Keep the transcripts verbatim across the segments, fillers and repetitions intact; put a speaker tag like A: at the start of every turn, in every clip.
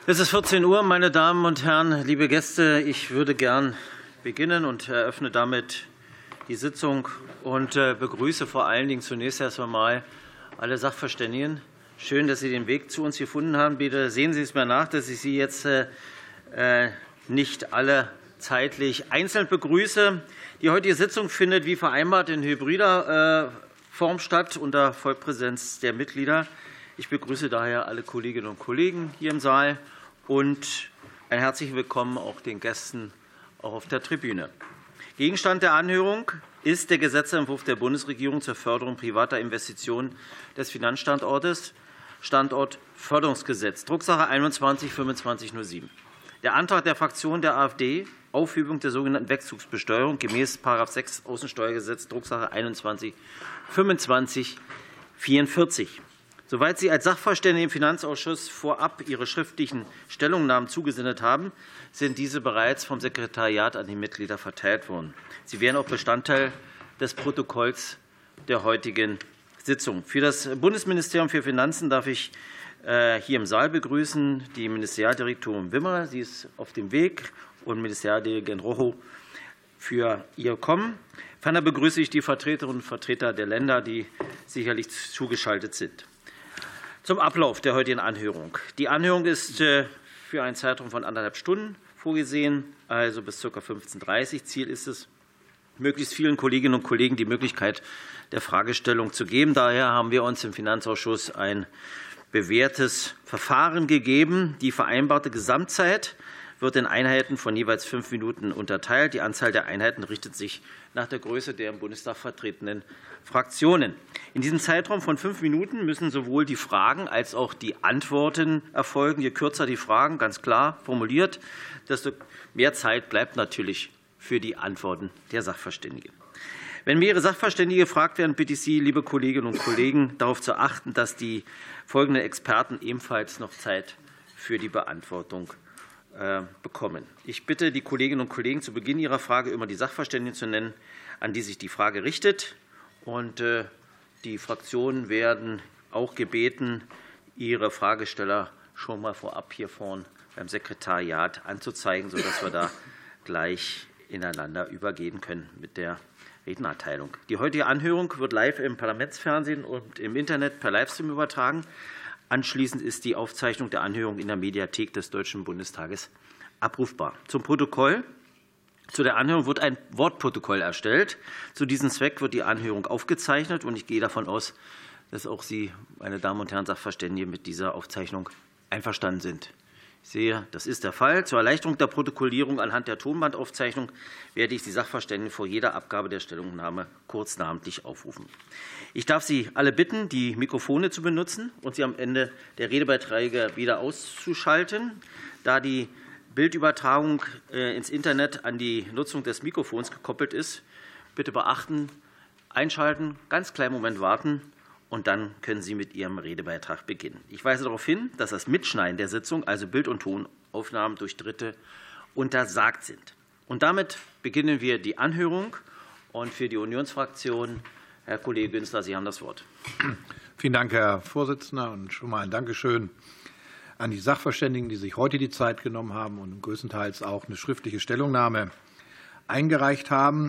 A: Es ist vierzehn Uhr, meine Damen und Herren, liebe Gäste. Ich würde gern beginnen und eröffne damit die Sitzung und begrüße vor allen Dingen zunächst erst einmal alle Sachverständigen. Schön, dass Sie den Weg zu uns gefunden haben. Bitte sehen Sie es mir nach, dass ich Sie jetzt nicht alle zeitlich einzeln begrüße. Die heutige Sitzung findet wie vereinbart in hybrider Form statt unter Vollpräsenz der Mitglieder. Ich begrüße daher alle Kolleginnen und Kollegen hier im Saal und ein herzliches Willkommen auch den Gästen auch auf der Tribüne. Gegenstand der Anhörung ist der Gesetzentwurf der Bundesregierung zur Förderung privater Investitionen des Finanzstandortes, Standortförderungsgesetz, Drucksache einundzwanzig fünfundzwanzig null sieben. Der Antrag der Fraktion der AfD, Aufhebung der sogenannten Wegzugsbesteuerung gemäß § sechs Außensteuergesetz, Drucksache einundzwanzig fünfundzwanzig vierundvierzig. Soweit Sie als Sachverständige im Finanzausschuss vorab Ihre schriftlichen Stellungnahmen zugesendet haben, sind diese bereits vom Sekretariat an die Mitglieder verteilt worden. Sie wären auch Bestandteil des Protokolls der heutigen Sitzung. Für das Bundesministerium für Finanzen darf ich hier im Saal begrüßen die Ministerialdirektorin Wimmer, sie ist auf dem Weg, und Ministerialdirigent Rochow für ihr Kommen. Ferner begrüße ich die Vertreterinnen und Vertreter der Länder, die sicherlich zugeschaltet sind. Zum Ablauf der heutigen Anhörung. Die Anhörung ist für einen Zeitraum von anderthalb Stunden vorgesehen, also bis ca. fünfzehn Uhr dreißig. Ziel ist es, möglichst vielen Kolleginnen und Kollegen die Möglichkeit der Fragestellung zu geben. Daher haben wir uns im Finanzausschuss ein bewährtes Verfahren gegeben. Die vereinbarte Gesamtzeit wird in Einheiten von jeweils fünf Minuten unterteilt. Die Anzahl der Einheiten richtet sich nach der Größe der im Bundestag vertretenen Fraktionen. In diesem Zeitraum von fünf Minuten müssen sowohl die Fragen als auch die Antworten erfolgen. Je kürzer die Fragen, ganz klar formuliert, desto mehr Zeit bleibt natürlich für die Antworten der Sachverständigen. Wenn mehrere Sachverständige gefragt werden, bitte ich Sie, liebe Kolleginnen und Kollegen, darauf zu achten, dass die folgenden Experten ebenfalls noch Zeit für die Beantwortung bekommen. Ich bitte die Kolleginnen und Kollegen, zu Beginn ihrer Frage immer die Sachverständigen zu nennen, an die sich die Frage richtet. Und die Fraktionen werden auch gebeten, ihre Fragesteller schon mal vorab hier vorn beim Sekretariat anzuzeigen, sodass wir da gleich ineinander übergehen können mit der Rednererteilung. Die heutige Anhörung wird live im Parlamentsfernsehen und im Internet per Livestream übertragen. Anschließend ist die Aufzeichnung der Anhörung in der Mediathek des Deutschen Bundestages abrufbar. Zum Protokoll. Zu der Anhörung wird ein Wortprotokoll erstellt. Zu diesem Zweck wird die Anhörung aufgezeichnet, und ich gehe davon aus, dass auch Sie, meine Damen und Herren Sachverständige, mit dieser Aufzeichnung einverstanden sind. Ich sehe, das ist der Fall. Zur Erleichterung der Protokollierung anhand der Tonbandaufzeichnung werde ich die Sachverständigen vor jeder Abgabe der Stellungnahme kurz namentlich aufrufen. Ich darf Sie alle bitten, die Mikrofone zu benutzen und sie am Ende der Redebeiträge wieder auszuschalten. Da die Bildübertragung ins Internet an die Nutzung des Mikrofons gekoppelt ist, bitte beachten, einschalten, ganz kleinen Moment warten, und dann können Sie mit Ihrem Redebeitrag beginnen. Ich weise darauf hin, dass das Mitschneiden der Sitzung, also Bild- und Tonaufnahmen durch Dritte, untersagt sind. Und damit beginnen wir die Anhörung. Und für die Unionsfraktion, Herr Kollege Günzler, Sie haben das Wort.
B: Vielen Dank, Herr Vorsitzender, und schon mal ein Dankeschön an die Sachverständigen, die sich heute die Zeit genommen haben und größtenteils auch eine schriftliche Stellungnahme eingereicht haben.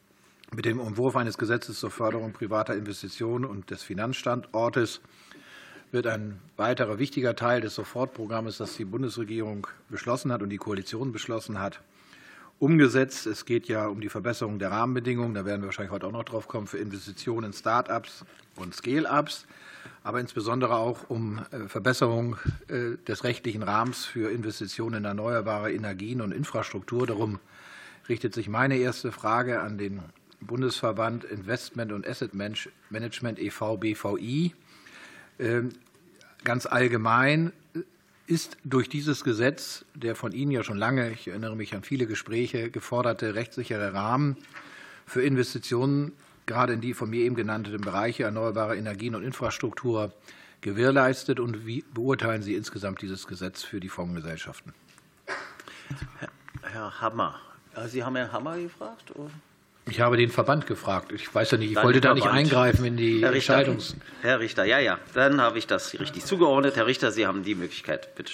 B: Mit dem Entwurf eines Gesetzes zur Förderung privater Investitionen und des Finanzstandortes wird ein weiterer wichtiger Teil des Sofortprogramms, das die Bundesregierung beschlossen hat und die Koalition beschlossen hat, umgesetzt. Es geht ja um die Verbesserung der Rahmenbedingungen, da werden wir wahrscheinlich heute auch noch drauf kommen, für Investitionen in Start-ups und Scale-ups, aber insbesondere auch um Verbesserung des rechtlichen Rahmens für Investitionen in erneuerbare Energien und Infrastruktur. Darum richtet sich meine erste Frage an den Bundesverband Investment und Asset Management e V B V I. Ganz allgemein ist durch dieses Gesetz, der von Ihnen ja schon lange, ich erinnere mich an viele Gespräche, geforderte rechtssichere Rahmen für Investitionen, gerade in die von mir eben genannten Bereiche erneuerbare Energien und Infrastruktur, gewährleistet? Und wie beurteilen Sie insgesamt dieses Gesetz für die Fondsgesellschaften?
A: Herr Hammer. Sie haben Herrn Hammer gefragt? Oder?
B: Ich habe den Verband gefragt. Ich weiß ja nicht, ich dann wollte da nicht eingreifen in die
A: Herr
B: Entscheidungs...
A: Herr Richter, ja, ja, dann habe ich das richtig zugeordnet. Herr Richter, Sie haben die Möglichkeit. Bitte schön.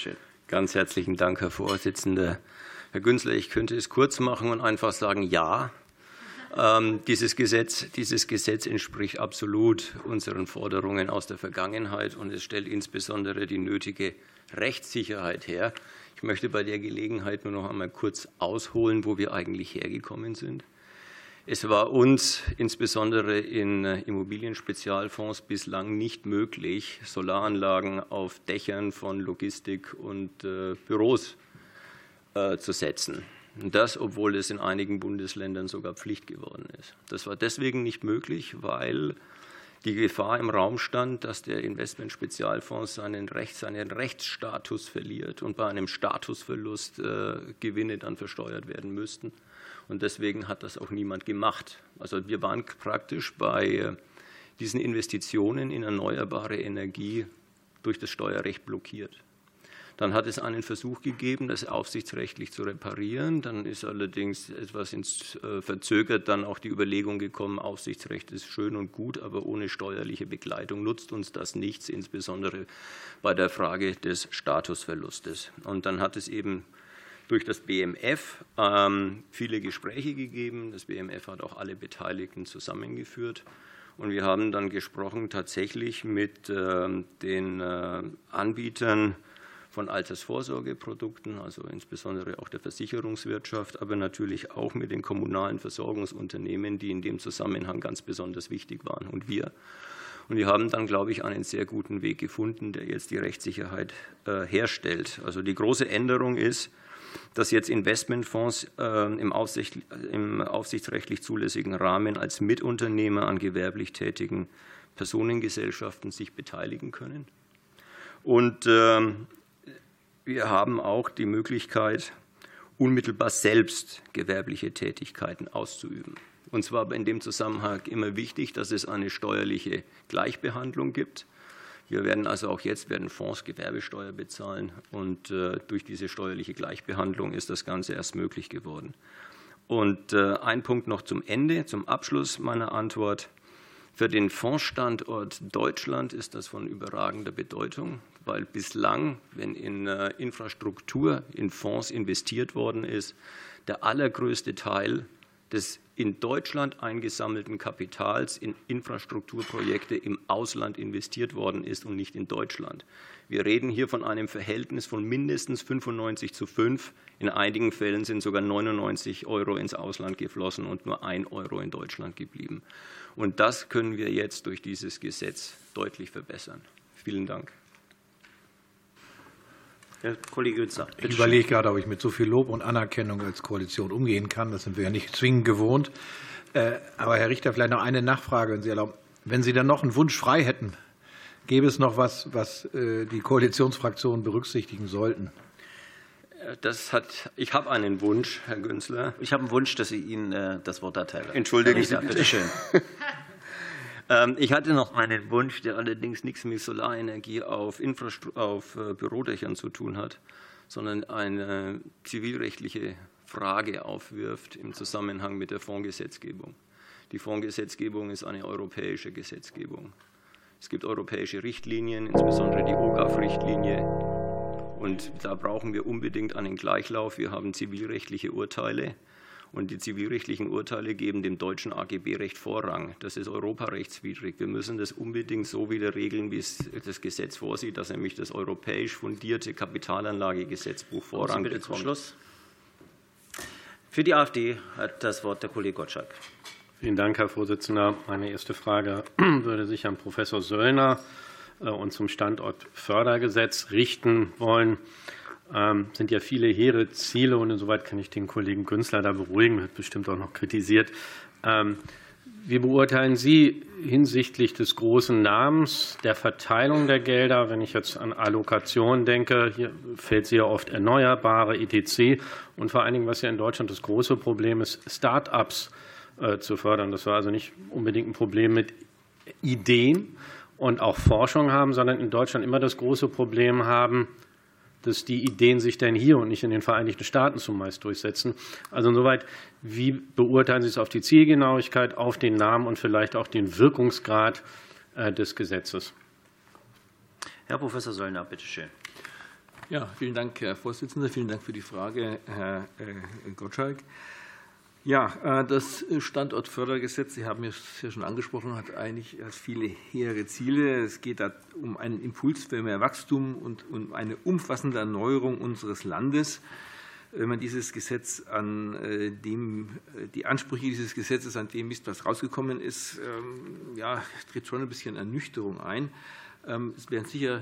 C: Ganz herzlichen Dank, Herr Vorsitzender. Herr Günzler, ich könnte es kurz machen und einfach sagen, ja. Ähm, dieses Gesetz, dieses Gesetz entspricht absolut unseren Forderungen aus der Vergangenheit und es stellt insbesondere die nötige Rechtssicherheit her. Ich möchte bei der Gelegenheit nur noch einmal kurz ausholen, wo wir eigentlich hergekommen sind. Es war uns insbesondere in Immobilienspezialfonds bislang nicht möglich, Solaranlagen auf Dächern von Logistik- und äh, Büros äh, zu setzen. Und das, obwohl es in einigen Bundesländern sogar Pflicht geworden ist. Das war deswegen nicht möglich, weil die Gefahr im Raum stand, dass der Investmentspezialfonds seinen, Recht, seinen Rechtsstatus verliert und bei einem Statusverlust äh, Gewinne dann versteuert werden müssten. Und deswegen hat das auch niemand gemacht. Also wir waren praktisch bei diesen Investitionen in erneuerbare Energie durch das Steuerrecht blockiert. Dann hat es einen Versuch gegeben, das aufsichtsrechtlich zu reparieren. Dann ist allerdings etwas ins, äh, verzögert dann auch die Überlegung gekommen, Aufsichtsrecht ist schön und gut, aber ohne steuerliche Begleitung nutzt uns das nichts, insbesondere bei der Frage des Statusverlustes. Und dann hat es eben durch das B M F ähm, viele Gespräche gegeben. Das B M F hat auch alle Beteiligten zusammengeführt. Und wir haben dann gesprochen tatsächlich mit äh, den äh, Anbietern von Altersvorsorgeprodukten, also insbesondere auch der Versicherungswirtschaft, aber natürlich auch mit den kommunalen Versorgungsunternehmen, die in dem Zusammenhang ganz besonders wichtig waren. Und wir. Und wir haben dann, glaube ich, einen sehr guten Weg gefunden, der jetzt die Rechtssicherheit äh, herstellt. Also die große Änderung ist, dass jetzt Investmentfonds äh, im, Aufsicht, im aufsichtsrechtlich zulässigen Rahmen als Mitunternehmer an gewerblich tätigen Personengesellschaften sich beteiligen können. Und äh, wir haben auch die Möglichkeit, unmittelbar selbst gewerbliche Tätigkeiten auszuüben. Und zwar aber in dem Zusammenhang immer wichtig, dass es eine steuerliche Gleichbehandlung gibt. Wir werden also auch jetzt werden Fonds Gewerbesteuer bezahlen und äh, durch diese steuerliche Gleichbehandlung ist das Ganze erst möglich geworden. Und äh, ein Punkt noch zum Ende, zum Abschluss meiner Antwort. Für den Fondsstandort Deutschland ist das von überragender Bedeutung, weil bislang, wenn in äh, Infrastruktur, in Fonds investiert worden ist, der allergrößte Teil des in Deutschland eingesammelten Kapitals in Infrastrukturprojekte im Ausland investiert worden ist und nicht in Deutschland. Wir reden hier von einem Verhältnis von mindestens fünfundneunzig zu fünf. In einigen Fällen sind sogar neunundneunzig Euro ins Ausland geflossen und nur ein Euro in Deutschland geblieben. Und das können wir jetzt durch dieses Gesetz deutlich verbessern. Vielen Dank.
A: Herr Kollege Günzler.
B: Ich überlege gerade, ob ich mit so viel Lob und Anerkennung als Koalition umgehen kann. Das sind wir ja nicht zwingend gewohnt. Aber Herr Richter, vielleicht noch eine Nachfrage, wenn Sie erlauben. Wenn Sie dann noch einen Wunsch frei hätten, gäbe es noch was, was die Koalitionsfraktionen berücksichtigen sollten?
C: Das hat, ich habe einen Wunsch, Herr Günzler.
A: Ich habe einen Wunsch, dass ich Ihnen das Wort erteile.
C: Entschuldigen Sie
A: bitte. Bitte schön.
C: Ich hatte noch einen Wunsch, der allerdings nichts mit Solarenergie auf, Infrastru- auf Bürodächern zu tun hat, sondern eine zivilrechtliche Frage aufwirft im Zusammenhang mit der Fondsgesetzgebung. Die Fondsgesetzgebung ist eine europäische Gesetzgebung. Es gibt europäische Richtlinien, insbesondere die O G A F-Richtlinie. Und da brauchen wir unbedingt einen Gleichlauf. Wir haben zivilrechtliche Urteile. Und die zivilrechtlichen Urteile geben dem deutschen A G B-Recht Vorrang. Das ist europarechtswidrig. Wir müssen das unbedingt so wieder regeln, wie es das Gesetz vorsieht, dass nämlich das europäisch fundierte Kapitalanlagegesetzbuch Vorrang
A: bitte
C: bekommt.
A: Zum Schluss. Für die AfD hat das Wort der Kollege Gottschalk.
D: Vielen Dank, Herr Vorsitzender. Meine erste Frage würde sich an Professor Söllner und zum Standortfördergesetz richten wollen. Ähm, sind ja viele hehre Ziele und insoweit kann ich den Kollegen Günzler da beruhigen, wird bestimmt auch noch kritisiert. Ähm, wie beurteilen Sie hinsichtlich des großen Namens, der Verteilung der Gelder, wenn ich jetzt an Allokation denke, hier fällt sehr oft Erneuerbare, et cetera. Und vor allen Dingen, was ja in Deutschland das große Problem ist, Start-ups äh, zu fördern. Das war also nicht unbedingt ein Problem mit Ideen und auch Forschung haben, sondern in Deutschland immer das große Problem haben, dass die Ideen sich denn hier und nicht in den Vereinigten Staaten zumeist durchsetzen. Also insoweit, wie beurteilen Sie es auf die Zielgenauigkeit, auf den Namen und vielleicht auch den Wirkungsgrad des Gesetzes?
A: Herr Professor Söllner, bitte schön.
E: Ja, vielen Dank, Herr Vorsitzender. Vielen Dank für die Frage, Herr Gottschalk. Ja, das Standortfördergesetz, Sie haben es ja schon angesprochen, hat eigentlich viele hehre Ziele. Es geht da um einen Impuls für mehr Wachstum und um eine umfassende Erneuerung unseres Landes. Wenn man dieses Gesetz an dem, die Ansprüche dieses Gesetzes an dem misst, was rausgekommen ist, ja, tritt schon ein bisschen Ernüchterung ein. Es werden sicher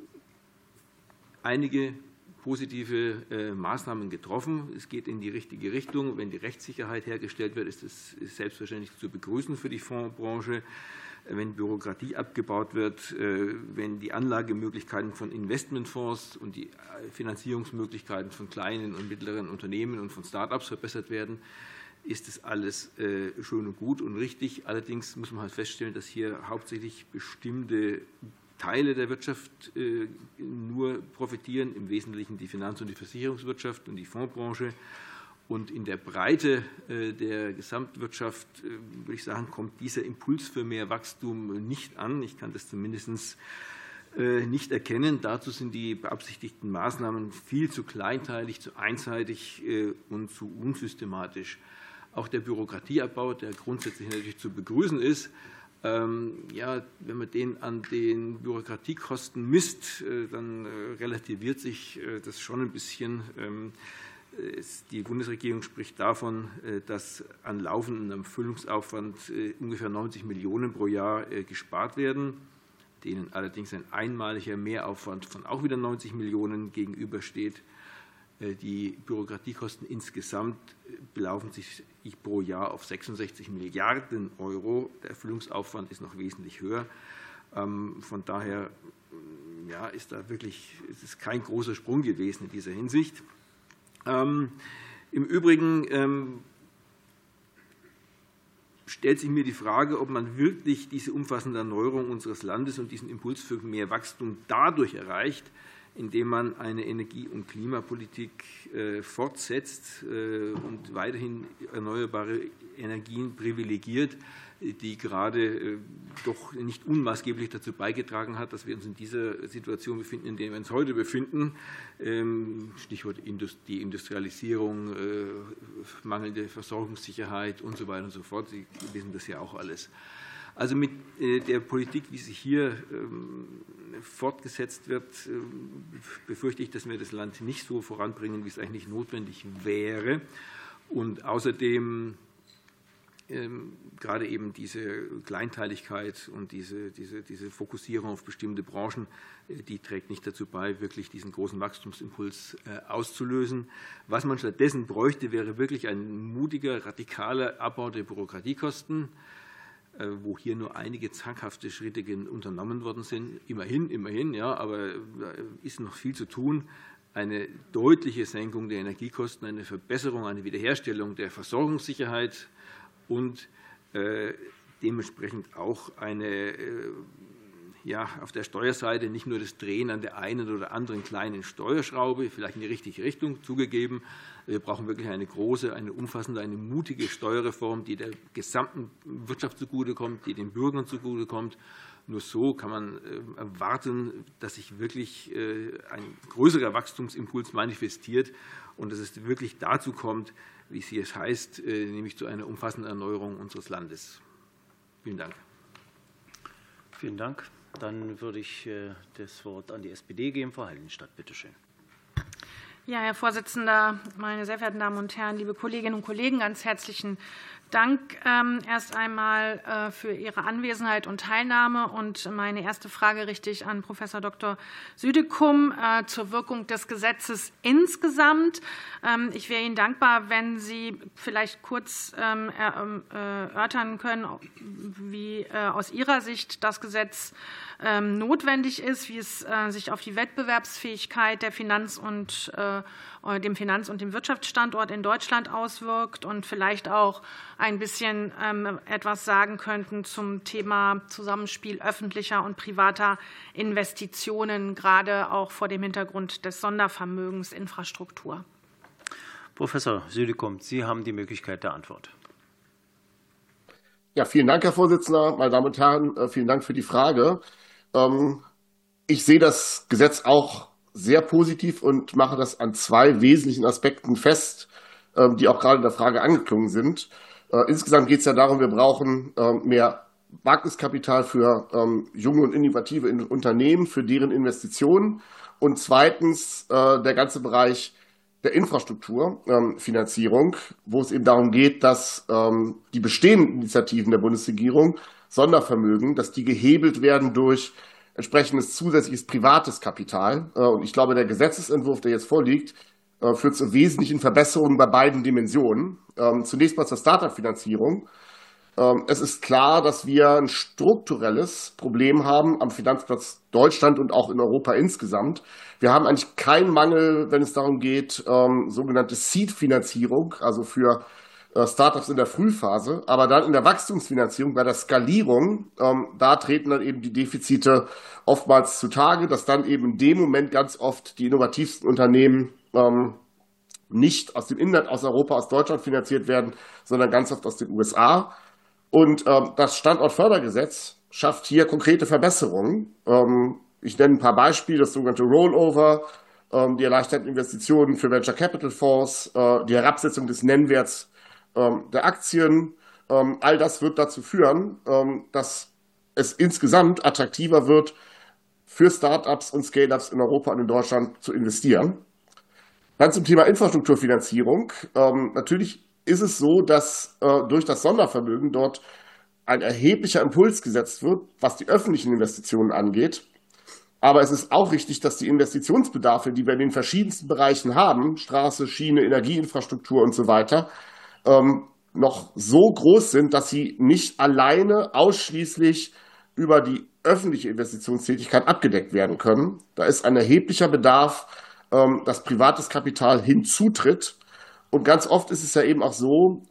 E: einige positive äh, Maßnahmen getroffen. Es geht in die richtige Richtung. Wenn die Rechtssicherheit hergestellt wird, ist es selbstverständlich zu begrüßen für die Fondsbranche. Wenn Bürokratie abgebaut wird, äh, wenn die Anlagemöglichkeiten von Investmentfonds und die Finanzierungsmöglichkeiten von kleinen und mittleren Unternehmen und von Start-ups verbessert werden, ist es alles äh, schön und gut und richtig. Allerdings muss man halt feststellen, dass hier hauptsächlich bestimmte Teile der Wirtschaft nur profitieren, im Wesentlichen die Finanz- und die Versicherungswirtschaft und die Fondsbranche. Und in der Breite der Gesamtwirtschaft, würde ich sagen, kommt dieser Impuls für mehr Wachstum nicht an. Ich kann das zumindest nicht erkennen. Dazu sind die beabsichtigten Maßnahmen viel zu kleinteilig, zu einseitig und zu unsystematisch. Auch der Bürokratieabbau, der grundsätzlich natürlich zu begrüßen ist, Ja, wenn man den an den Bürokratiekosten misst, dann relativiert sich das schon ein bisschen. Die Bundesregierung spricht davon, dass an laufendem Erfüllungsaufwand ungefähr neunzig Millionen pro Jahr gespart werden, denen allerdings ein einmaliger Mehraufwand von auch wieder neunzig Millionen gegenübersteht. Die Bürokratiekosten insgesamt belaufen sich pro Jahr auf sechsundsechzig Milliarden Euro. Der Erfüllungsaufwand ist noch wesentlich höher. Von daher ja, ist da wirklich es ist kein großer Sprung gewesen in dieser Hinsicht. Im Übrigen stellt sich mir die Frage, ob man wirklich diese umfassende Erneuerung unseres Landes und diesen Impuls für mehr Wachstum dadurch erreicht, indem man eine Energie- und Klimapolitik fortsetzt und weiterhin erneuerbare Energien privilegiert, die gerade doch nicht unmaßgeblich dazu beigetragen hat, dass wir uns in dieser Situation befinden, in der wir uns heute befinden. Stichwort die Industrialisierung, mangelnde Versorgungssicherheit und so weiter und so fort. Sie wissen das ja auch alles. Also mit der Politik, wie sie hier fortgesetzt wird, befürchte ich, dass wir das Land nicht so voranbringen, wie es eigentlich notwendig wäre. Und außerdem gerade eben diese Kleinteiligkeit und diese, diese, diese Fokussierung auf bestimmte Branchen, die trägt nicht dazu bei, wirklich diesen großen Wachstumsimpuls auszulösen. Was man stattdessen bräuchte, wäre wirklich ein mutiger, radikaler Abbau der Bürokratiekosten, wo hier nur einige zankhafte Schritte unternommen worden sind. Immerhin, immerhin, ja, aber da ist noch viel zu tun. Eine deutliche Senkung der Energiekosten, eine Verbesserung, eine Wiederherstellung der Versorgungssicherheit und äh, dementsprechend auch eine, äh, ja, auf der Steuerseite nicht nur das Drehen an der einen oder anderen kleinen Steuerschraube, vielleicht in die richtige Richtung zugegeben. Wir brauchen wirklich eine große, eine umfassende, eine mutige Steuerreform, die der gesamten Wirtschaft zugutekommt, die den Bürgern zugutekommt. Nur so kann man erwarten, dass sich wirklich ein größerer Wachstumsimpuls manifestiert und dass es wirklich dazu kommt, wie es hier heißt, nämlich zu einer umfassenden Erneuerung unseres Landes. Vielen Dank.
A: Vielen Dank. Dann würde ich das Wort an die S P D geben. Frau Heidenstadt, bitte schön.
F: Ja, Herr Vorsitzender, meine sehr verehrten Damen und Herren, liebe Kolleginnen und Kollegen, ganz herzlichen Dank erst einmal für Ihre Anwesenheit und Teilnahme. Und meine erste Frage richte ich an Professor Doktor Südekum zur Wirkung des Gesetzes insgesamt. Ich wäre Ihnen dankbar, wenn Sie vielleicht kurz erörtern können, wie aus Ihrer Sicht das Gesetz notwendig ist, wie es sich auf die Wettbewerbsfähigkeit der Finanz- und dem Finanz- und dem Wirtschaftsstandort in Deutschland auswirkt und vielleicht auch ein bisschen etwas sagen könnten zum Thema Zusammenspiel öffentlicher und privater Investitionen, gerade auch vor dem Hintergrund des Sondervermögens Infrastruktur.
A: Professor Südekum, Sie haben die Möglichkeit der Antwort.
G: Ja, vielen Dank, Herr Vorsitzender. Meine Damen und Herren, vielen Dank für die Frage. Ich sehe das Gesetz auch sehr positiv und mache das an zwei wesentlichen Aspekten fest, die auch gerade in der Frage angeklungen sind. Insgesamt geht es ja darum, wir brauchen mehr Wagniskapital für junge und innovative Unternehmen, für deren Investitionen. Und zweitens der ganze Bereich der Infrastrukturfinanzierung, wo es eben darum geht, dass die bestehenden Initiativen der Bundesregierung, Sondervermögen, dass die gehebelt werden durch entsprechendes zusätzliches privates Kapital. Und ich glaube, der Gesetzesentwurf, der jetzt vorliegt, führt zu wesentlichen Verbesserungen bei beiden Dimensionen. Zunächst mal zur Start-up-Finanzierung. Es ist klar, dass wir ein strukturelles Problem haben am Finanzplatz Deutschland und auch in Europa insgesamt. Wir haben eigentlich keinen Mangel, wenn es darum geht, sogenannte Seed-Finanzierung, also für Startups in der Frühphase, aber dann in der Wachstumsfinanzierung, bei der Skalierung, da treten dann eben die Defizite oftmals zutage, dass dann eben in dem Moment ganz oft die innovativsten Unternehmen nicht aus dem Inland, aus Europa, aus Deutschland finanziert werden, sondern ganz oft aus den U S A. Und das Standortfördergesetz schafft hier konkrete Verbesserungen. Ich nenne ein paar Beispiele, das sogenannte Rollover, die erleichterten Investitionen für Venture Capital Fonds, die Herabsetzung des Nennwerts der Aktien. All das wird dazu führen, dass es insgesamt attraktiver wird, für Start-ups und Scale-ups in Europa und in Deutschland zu investieren. Dann zum Thema Infrastrukturfinanzierung. Natürlich ist es so, dass durch das Sondervermögen dort ein erheblicher Impuls gesetzt wird, was die öffentlichen Investitionen angeht. Aber es ist auch richtig, dass die Investitionsbedarfe, die wir in den verschiedensten Bereichen haben, Straße, Schiene, Energieinfrastruktur und so weiter, noch so groß sind, dass sie nicht alleine ausschließlich über die öffentliche Investitionstätigkeit abgedeckt werden können. Da ist ein erheblicher Bedarf, dass privates Kapital hinzutritt. Und ganz oft ist es ja eben auch so,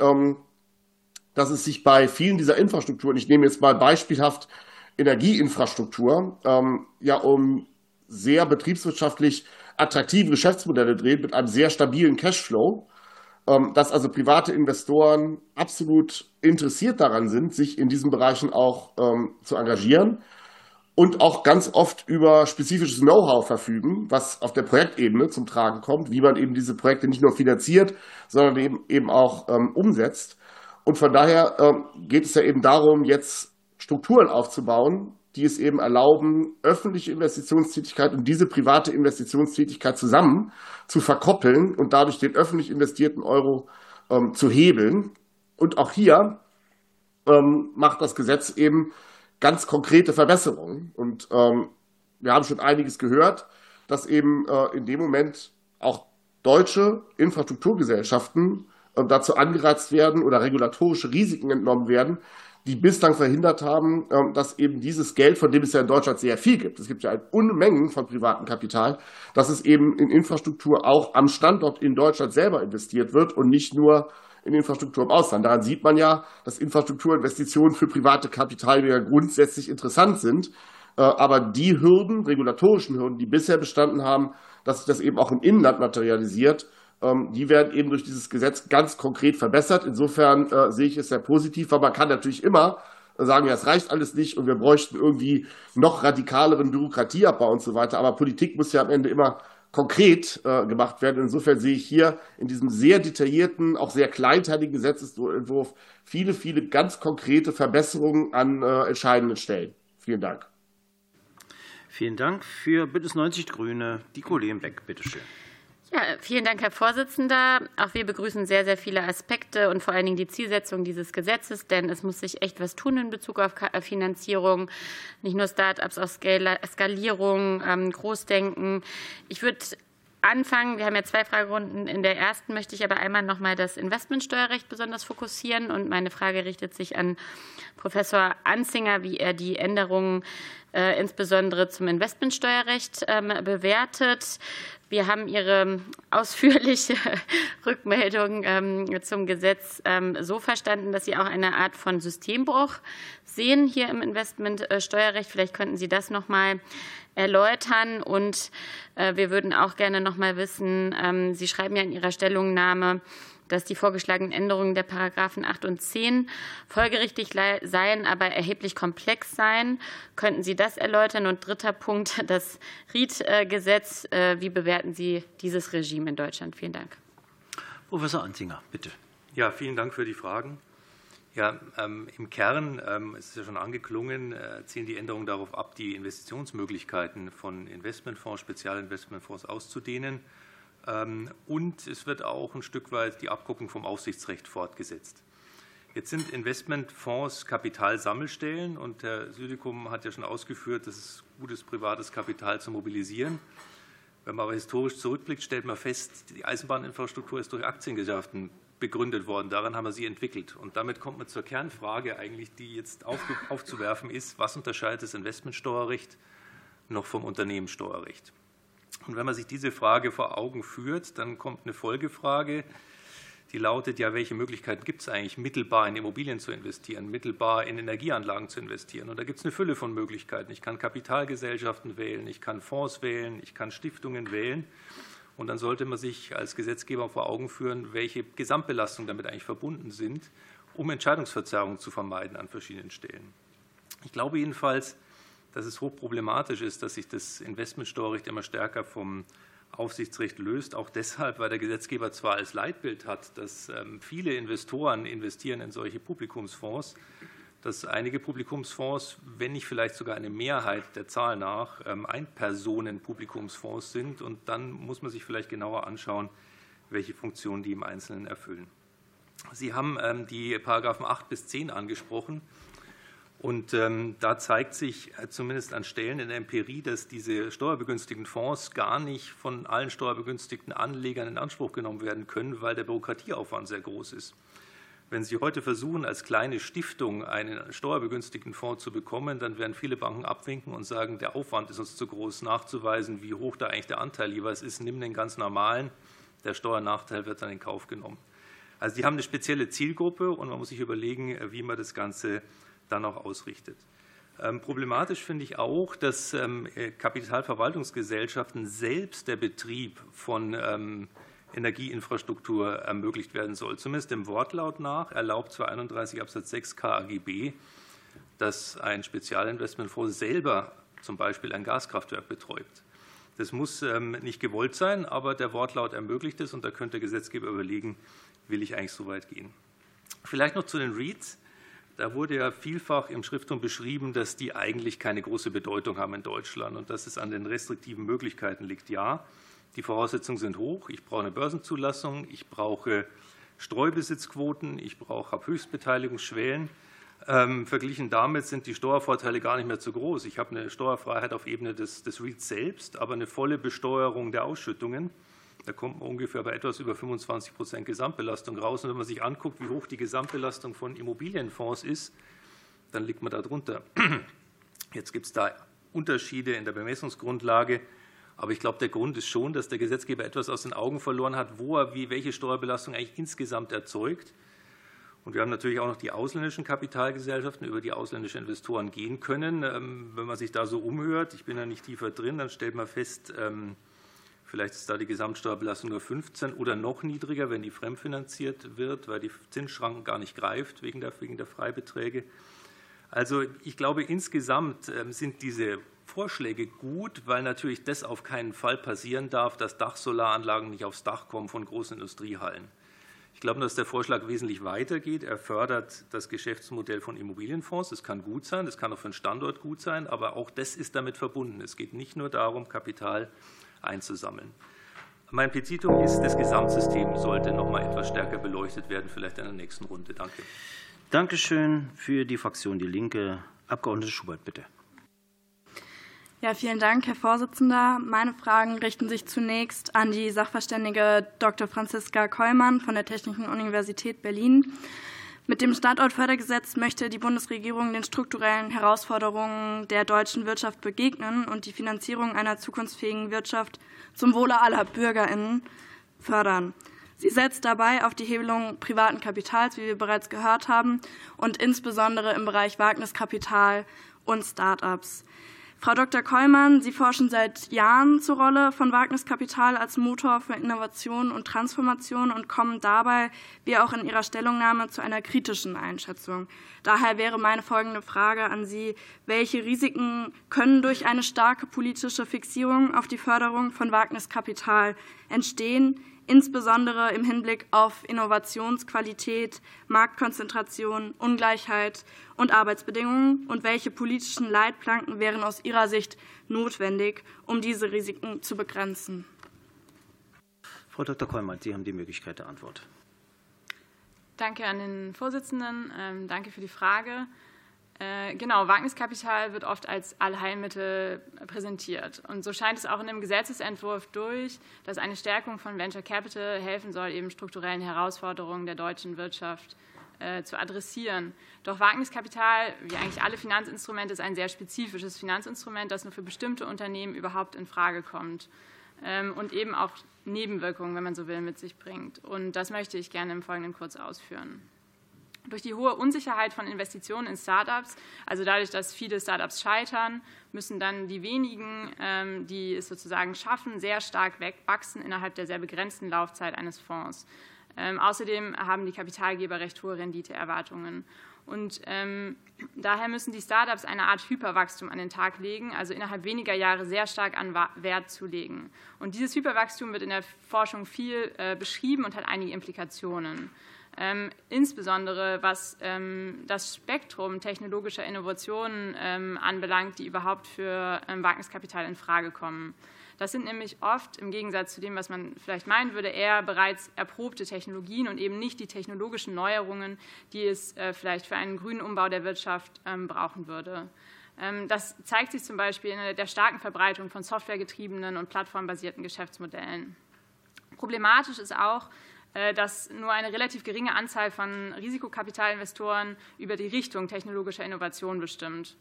G: dass es sich bei vielen dieser Infrastrukturen, ich nehme jetzt mal beispielhaft Energieinfrastruktur, ja um sehr betriebswirtschaftlich attraktive Geschäftsmodelle dreht mit einem sehr stabilen Cashflow, dass also private Investoren absolut interessiert daran sind, sich in diesen Bereichen auch zu engagieren und auch ganz oft über spezifisches Know-how verfügen, was auf der Projektebene zum Tragen kommt, wie man eben diese Projekte nicht nur finanziert, sondern eben, eben auch ähm, umsetzt. Und von daher ähm, geht es ja eben darum, jetzt Strukturen aufzubauen, die es eben erlauben, öffentliche Investitionstätigkeit und diese private Investitionstätigkeit zusammen zu verkoppeln und dadurch den öffentlich investierten Euro ähm, zu hebeln. Und auch hier ähm, macht das Gesetz eben ganz konkrete Verbesserungen. Und ähm, wir haben schon einiges gehört, dass eben äh, in dem Moment auch deutsche Infrastrukturgesellschaften äh, dazu angereizt werden oder regulatorische Risiken entnommen werden, die bislang verhindert haben, äh, dass eben dieses Geld, von dem es ja in Deutschland sehr viel gibt, es gibt ja eine Unmengen von privatem Kapital, dass es eben in Infrastruktur auch am Standort in Deutschland selber investiert wird und nicht nur in Infrastruktur im Ausland. Daran sieht man ja, dass Infrastrukturinvestitionen für private Kapitalgeber grundsätzlich interessant sind. Aber die Hürden, regulatorischen Hürden, die bisher bestanden haben, dass sich das eben auch im Inland materialisiert, die werden eben durch dieses Gesetz ganz konkret verbessert. Insofern sehe ich es sehr positiv, weil man kann natürlich immer sagen, ja, es reicht alles nicht und wir bräuchten irgendwie noch radikaleren Bürokratieabbau und so weiter. Aber Politik muss ja am Ende immer konkret äh, gemacht werden. Insofern sehe ich hier in diesem sehr detaillierten, auch sehr kleinteiligen Gesetzesentwurf viele, viele ganz konkrete Verbesserungen an äh, entscheidenden Stellen. Vielen Dank.
A: Vielen Dank. Für Bündnis neunzig Die Grüne, die Kollegin Beck, bitte schön.
H: Ja, vielen Dank, Herr Vorsitzender. Auch wir begrüßen sehr, sehr viele Aspekte und vor allen Dingen die Zielsetzung dieses Gesetzes, denn es muss sich echt was tun in Bezug auf Finanzierung, nicht nur Start-ups, auch Skalierung, Großdenken. Ich würde anfangen, wir haben ja zwei Fragerunden. In der ersten möchte ich aber einmal noch mal das Investmentsteuerrecht besonders fokussieren und meine Frage richtet sich an Professor Anzinger, wie er die Änderungen äh, insbesondere zum Investmentsteuerrecht ähm, bewertet. Wir haben Ihre ausführliche Rückmeldung ähm, zum Gesetz ähm, so verstanden, dass Sie auch eine Art von Systembruch sehen hier im Investmentsteuerrecht. Vielleicht könnten Sie das noch mal erläutern. Und äh, wir würden auch gerne noch mal wissen, ähm, Sie schreiben ja in Ihrer Stellungnahme, dass die vorgeschlagenen Änderungen der Paragraphen acht und zehn folgerichtig seien, aber erheblich komplex seien. Könnten Sie das erläutern? Und dritter Punkt, das R I T-Gesetz. Wie bewerten Sie dieses Regime in Deutschland? Vielen Dank.
A: Professor Anzinger, bitte.
C: Ja, vielen Dank für die Fragen. Ja, ähm, im Kern, ähm, es ist ja schon angeklungen, äh, zielen die Änderungen darauf ab, die Investitionsmöglichkeiten von Investmentfonds, Spezialinvestmentfonds auszudehnen. Ähm, und es wird auch ein Stück weit die Abguckung vom Aufsichtsrecht fortgesetzt. Jetzt sind Investmentfonds Kapitalsammelstellen, und Herr Südikum hat ja schon ausgeführt, dass es gutes privates Kapital zu mobilisieren. Wenn man aber historisch zurückblickt, stellt man fest, die Eisenbahninfrastruktur ist durch Aktiengesellschaften begründet worden. Daran haben wir sie entwickelt. Und damit kommt man zur Kernfrage eigentlich, die jetzt aufzuwerfen ist: Was unterscheidet das Investmentsteuerrecht noch vom Unternehmenssteuerrecht? Und wenn man sich diese Frage vor Augen führt, dann kommt eine Folgefrage, die lautet: Ja, welche Möglichkeiten gibt es eigentlich, mittelbar in Immobilien zu investieren, mittelbar in Energieanlagen zu investieren? Und da gibt es eine Fülle von Möglichkeiten. Ich kann Kapitalgesellschaften wählen, ich kann Fonds wählen, ich kann Stiftungen wählen. Und dann sollte man sich als Gesetzgeber vor Augen führen, welche Gesamtbelastungen damit eigentlich verbunden sind, um Entscheidungsverzerrungen zu vermeiden an verschiedenen Stellen. Ich glaube jedenfalls, dass es hochproblematisch ist, dass sich das Investmentsteuerrecht immer stärker vom Aufsichtsrecht löst, auch deshalb, weil der Gesetzgeber zwar als Leitbild hat, dass viele Investoren investieren in solche Publikumsfonds, dass einige Publikumsfonds, wenn nicht vielleicht sogar eine Mehrheit der Zahl nach, Ein-Personen-Publikumsfonds sind. Und dann muss man sich vielleicht genauer anschauen, welche Funktionen die im Einzelnen erfüllen. Sie haben die Paragraphen acht bis zehn angesprochen. Und ähm, da zeigt sich zumindest an Stellen in der Empirie, dass diese steuerbegünstigten Fonds gar nicht von allen steuerbegünstigten Anlegern in Anspruch genommen werden können, weil der Bürokratieaufwand sehr groß ist. Wenn Sie heute versuchen, als kleine Stiftung einen steuerbegünstigten Fonds zu bekommen, dann werden viele Banken abwinken und sagen, der Aufwand ist uns zu groß, nachzuweisen, wie hoch da eigentlich der Anteil jeweils ist. Nimm den ganz normalen, der Steuernachteil wird dann in Kauf genommen. Also die haben eine spezielle Zielgruppe, und man muss sich überlegen, wie man das Ganze dann auch ausrichtet. Ähm, problematisch finde ich auch, dass ähm, Kapitalverwaltungsgesellschaften selbst der Betrieb von ähm, Energieinfrastruktur ermöglicht werden soll. Zumindest dem Wortlaut nach erlaubt zwar einunddreißig Absatz sechs K A G B, dass ein Spezialinvestmentfonds selber zum Beispiel ein Gaskraftwerk betreibt. Das muss ähm, nicht gewollt sein, aber der Wortlaut ermöglicht es, und da könnte der Gesetzgeber überlegen, will ich eigentlich so weit gehen. Vielleicht noch zu den R E I Ts. Da wurde ja vielfach im Schrifttum beschrieben, dass die eigentlich keine große Bedeutung haben in Deutschland und dass es an den restriktiven Möglichkeiten liegt. Ja, die Voraussetzungen sind hoch. Ich brauche eine Börsenzulassung, ich brauche Streubesitzquoten, ich brauche Höchstbeteiligungsschwellen. Ähm, verglichen damit sind die Steuervorteile gar nicht mehr zu groß. Ich habe eine Steuerfreiheit auf Ebene des, des R E I Ts selbst, aber eine volle Besteuerung der Ausschüttungen. Da kommt man ungefähr bei etwas über fünfundzwanzig Prozent Gesamtbelastung raus. Und wenn man sich anguckt, wie hoch die Gesamtbelastung von Immobilienfonds ist, dann liegt man da drunter. Jetzt gibt es da Unterschiede in der Bemessungsgrundlage. Aber ich glaube, der Grund ist schon, dass der Gesetzgeber etwas aus den Augen verloren hat, wo er wie welche Steuerbelastung eigentlich insgesamt erzeugt. Und wir haben natürlich auch noch die ausländischen Kapitalgesellschaften, über die ausländische Investoren gehen können. Wenn man sich da so umhört, ich bin da nicht tiefer drin, dann stellt man fest, vielleicht ist da die Gesamtsteuerbelastung nur fünfzehn oder noch niedriger, wenn die fremdfinanziert wird, weil die Zinsschranken gar nicht greift wegen der, wegen der Freibeträge. Also ich glaube, insgesamt sind diese Vorschläge gut, weil natürlich das auf keinen Fall passieren darf, dass Dachsolaranlagen nicht aufs Dach kommen von großen Industriehallen. Ich glaube, dass der Vorschlag wesentlich weitergeht. Er fördert das Geschäftsmodell von Immobilienfonds. Das kann gut sein, das kann auch für einen Standort gut sein, aber auch das ist damit verbunden. Es geht nicht nur darum, Kapital einzusammeln. Mein Petitum ist, das Gesamtsystem sollte noch mal etwas stärker beleuchtet werden, vielleicht in der nächsten Runde. Danke.
A: Danke schön. Für die Fraktion Die Linke, Abgeordnete Schubert, bitte.
I: Ja, vielen Dank, Herr Vorsitzender. Meine Fragen richten sich zunächst an die Sachverständige Doktor Franziska Kollmann von der Technischen Universität Berlin. Mit dem Standortfördergesetz möchte die Bundesregierung den strukturellen Herausforderungen der deutschen Wirtschaft begegnen und die Finanzierung einer zukunftsfähigen Wirtschaft zum Wohle aller BürgerInnen fördern. Sie setzt dabei auf die Hebelung privaten Kapitals, wie wir bereits gehört haben, und insbesondere im Bereich Wagniskapital und Start-ups. Frau Doktor Kollmann, Sie forschen seit Jahren zur Rolle von Wagniskapital als Motor für Innovation und Transformation und kommen dabei, wie auch in Ihrer Stellungnahme, zu einer kritischen Einschätzung. Daher wäre meine folgende Frage an Sie: Welche Risiken können durch eine starke politische Fixierung auf die Förderung von Wagniskapital entstehen, insbesondere im Hinblick auf Innovationsqualität, Marktkonzentration, Ungleichheit und Arbeitsbedingungen? Und welche politischen Leitplanken wären aus Ihrer Sicht notwendig, um diese Risiken zu begrenzen?
A: Frau Doktor Kollmann, Sie haben die Möglichkeit der Antwort.
J: Danke an den Vorsitzenden. Ähm, danke für die Frage. Äh, genau, Wagniskapital wird oft als Allheilmittel präsentiert. Und so scheint es auch in dem Gesetzesentwurf durch, dass eine Stärkung von Venture Capital helfen soll, eben strukturellen Herausforderungen der deutschen Wirtschaft äh, zu adressieren. Doch Wagniskapital, wie eigentlich alle Finanzinstrumente, ist ein sehr spezifisches Finanzinstrument, das nur für bestimmte Unternehmen überhaupt in Frage kommt ähm, und eben auch Nebenwirkungen, wenn man so will, mit sich bringt. Und das möchte ich gerne im Folgenden kurz ausführen. Durch die hohe Unsicherheit von Investitionen in Start-ups, also dadurch, dass viele Start-ups scheitern, müssen dann die wenigen, die es sozusagen schaffen, sehr stark wachsen innerhalb der sehr begrenzten Laufzeit eines Fonds. Außerdem haben die Kapitalgeber recht hohe Renditeerwartungen. Und ähm, daher müssen die Start-ups eine Art Hyperwachstum an den Tag legen, also innerhalb weniger Jahre sehr stark an Wert zulegen. Und dieses Hyperwachstum wird in der Forschung viel äh, beschrieben und hat einige Implikationen. Ähm, insbesondere was ähm, das Spektrum technologischer Innovationen ähm, anbelangt, die überhaupt für ähm, Wagniskapital in Frage kommen. Das sind nämlich oft, im Gegensatz zu dem, was man vielleicht meinen würde, eher bereits erprobte Technologien und eben nicht die technologischen Neuerungen, die es äh, vielleicht für einen grünen Umbau der Wirtschaft ähm, brauchen würde. Ähm, das zeigt sich zum Beispiel in der starken Verbreitung von softwaregetriebenen und plattformbasierten Geschäftsmodellen. Problematisch ist auch, dass nur eine relativ geringe Anzahl von Risikokapitalinvestoren über die Richtung technologischer Innovation bestimmt.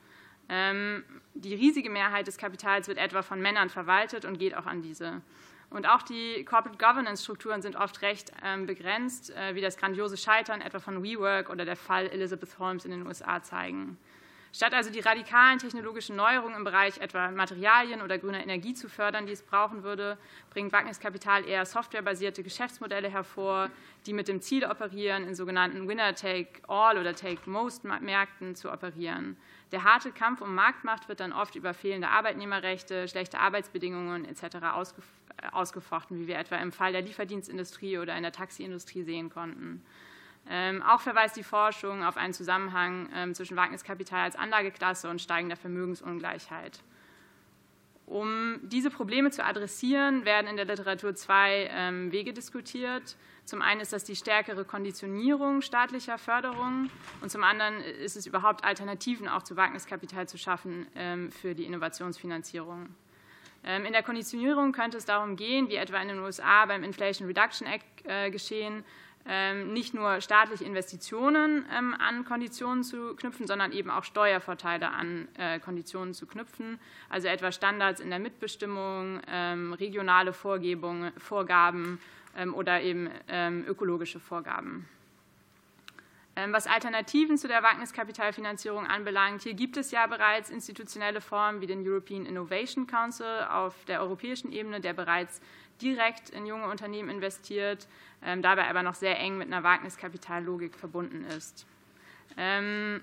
J: Die riesige Mehrheit des Kapitals wird etwa von Männern verwaltet und geht auch an diese. Und auch die Corporate Governance-Strukturen sind oft recht begrenzt, wie das grandiose Scheitern etwa von WeWork oder der Fall Elizabeth Holmes in den U S A zeigen. Statt also die radikalen technologischen Neuerungen im Bereich etwa Materialien oder grüner Energie zu fördern, die es brauchen würde, bringt Wagniskapital eher softwarebasierte Geschäftsmodelle hervor, die mit dem Ziel operieren, in sogenannten Winner-Take-All- oder Take-Most-Märkten zu operieren. Der harte Kampf um Marktmacht wird dann oft über fehlende Arbeitnehmerrechte, schlechte Arbeitsbedingungen et cetera ausgefochten, wie wir etwa im Fall der Lieferdienstindustrie oder in der Taxiindustrie sehen konnten. Ähm, auch verweist die Forschung auf einen Zusammenhang ähm, zwischen Wagniskapital als Anlageklasse und steigender Vermögensungleichheit. Um diese Probleme zu adressieren, werden in der Literatur zwei ähm, Wege diskutiert. Zum einen ist das die stärkere Konditionierung staatlicher Förderung und zum anderen ist es überhaupt Alternativen auch zu Wagniskapital zu schaffen ähm, für die Innovationsfinanzierung. Ähm, in der Konditionierung könnte es darum gehen, wie etwa in den U S A beim Inflation Reduction Act äh, geschehen, nicht nur staatliche Investitionen an Konditionen zu knüpfen, sondern eben auch Steuervorteile an Konditionen zu knüpfen, also etwa Standards in der Mitbestimmung, regionale Vorgaben oder eben ökologische Vorgaben. Was Alternativen zu der Wagniskapitalfinanzierung anbelangt, hier gibt es ja bereits institutionelle Formen wie den European Innovation Council auf der europäischen Ebene, der bereits direkt in junge Unternehmen investiert, dabei aber noch sehr eng mit einer Wagniskapitallogik verbunden ist. Eine,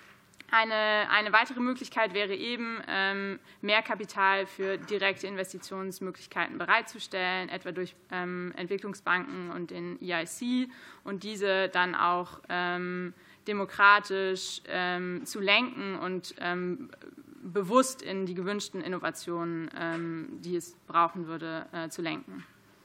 J: eine weitere Möglichkeit wäre eben, mehr Kapital für direkte Investitionsmöglichkeiten bereitzustellen, etwa durch Entwicklungsbanken und den E I C, und diese dann auch demokratisch zu lenken und bewusst in die gewünschten Innovationen, die es brauchen würde, zu lenken.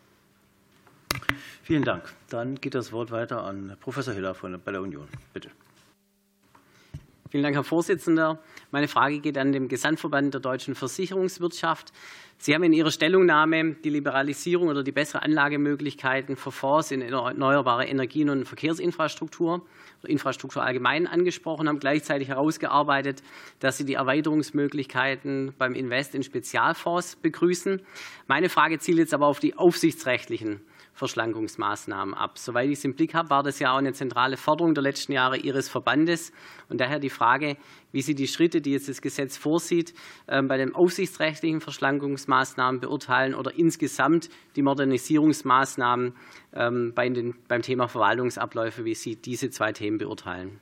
A: Vielen Dank. Dann geht das Wort weiter an Professor Hiller von bei der Union. Bitte.
K: Vielen Dank, Herr Vorsitzender. Meine Frage geht an den Gesamtverband der deutschen Versicherungswirtschaft. Sie haben in Ihrer Stellungnahme die Liberalisierung oder die bessere Anlagemöglichkeiten für Fonds in erneuerbare Energien und Verkehrsinfrastruktur, Infrastruktur allgemein angesprochen, haben gleichzeitig herausgearbeitet, dass Sie die Erweiterungsmöglichkeiten beim Invest in Spezialfonds begrüßen. Meine Frage zielt jetzt aber auf die aufsichtsrechtlichen Verschlankungsmaßnahmen ab. Soweit ich es im Blick habe, war das ja auch eine zentrale Forderung der letzten Jahre Ihres Verbandes. Und daher die Frage, wie Sie die Schritte, die jetzt das Gesetz vorsieht, bei den aufsichtsrechtlichen Verschlankungsmaßnahmen beurteilen oder insgesamt die Modernisierungsmaßnahmen beim Thema Verwaltungsabläufe, wie Sie diese zwei Themen beurteilen.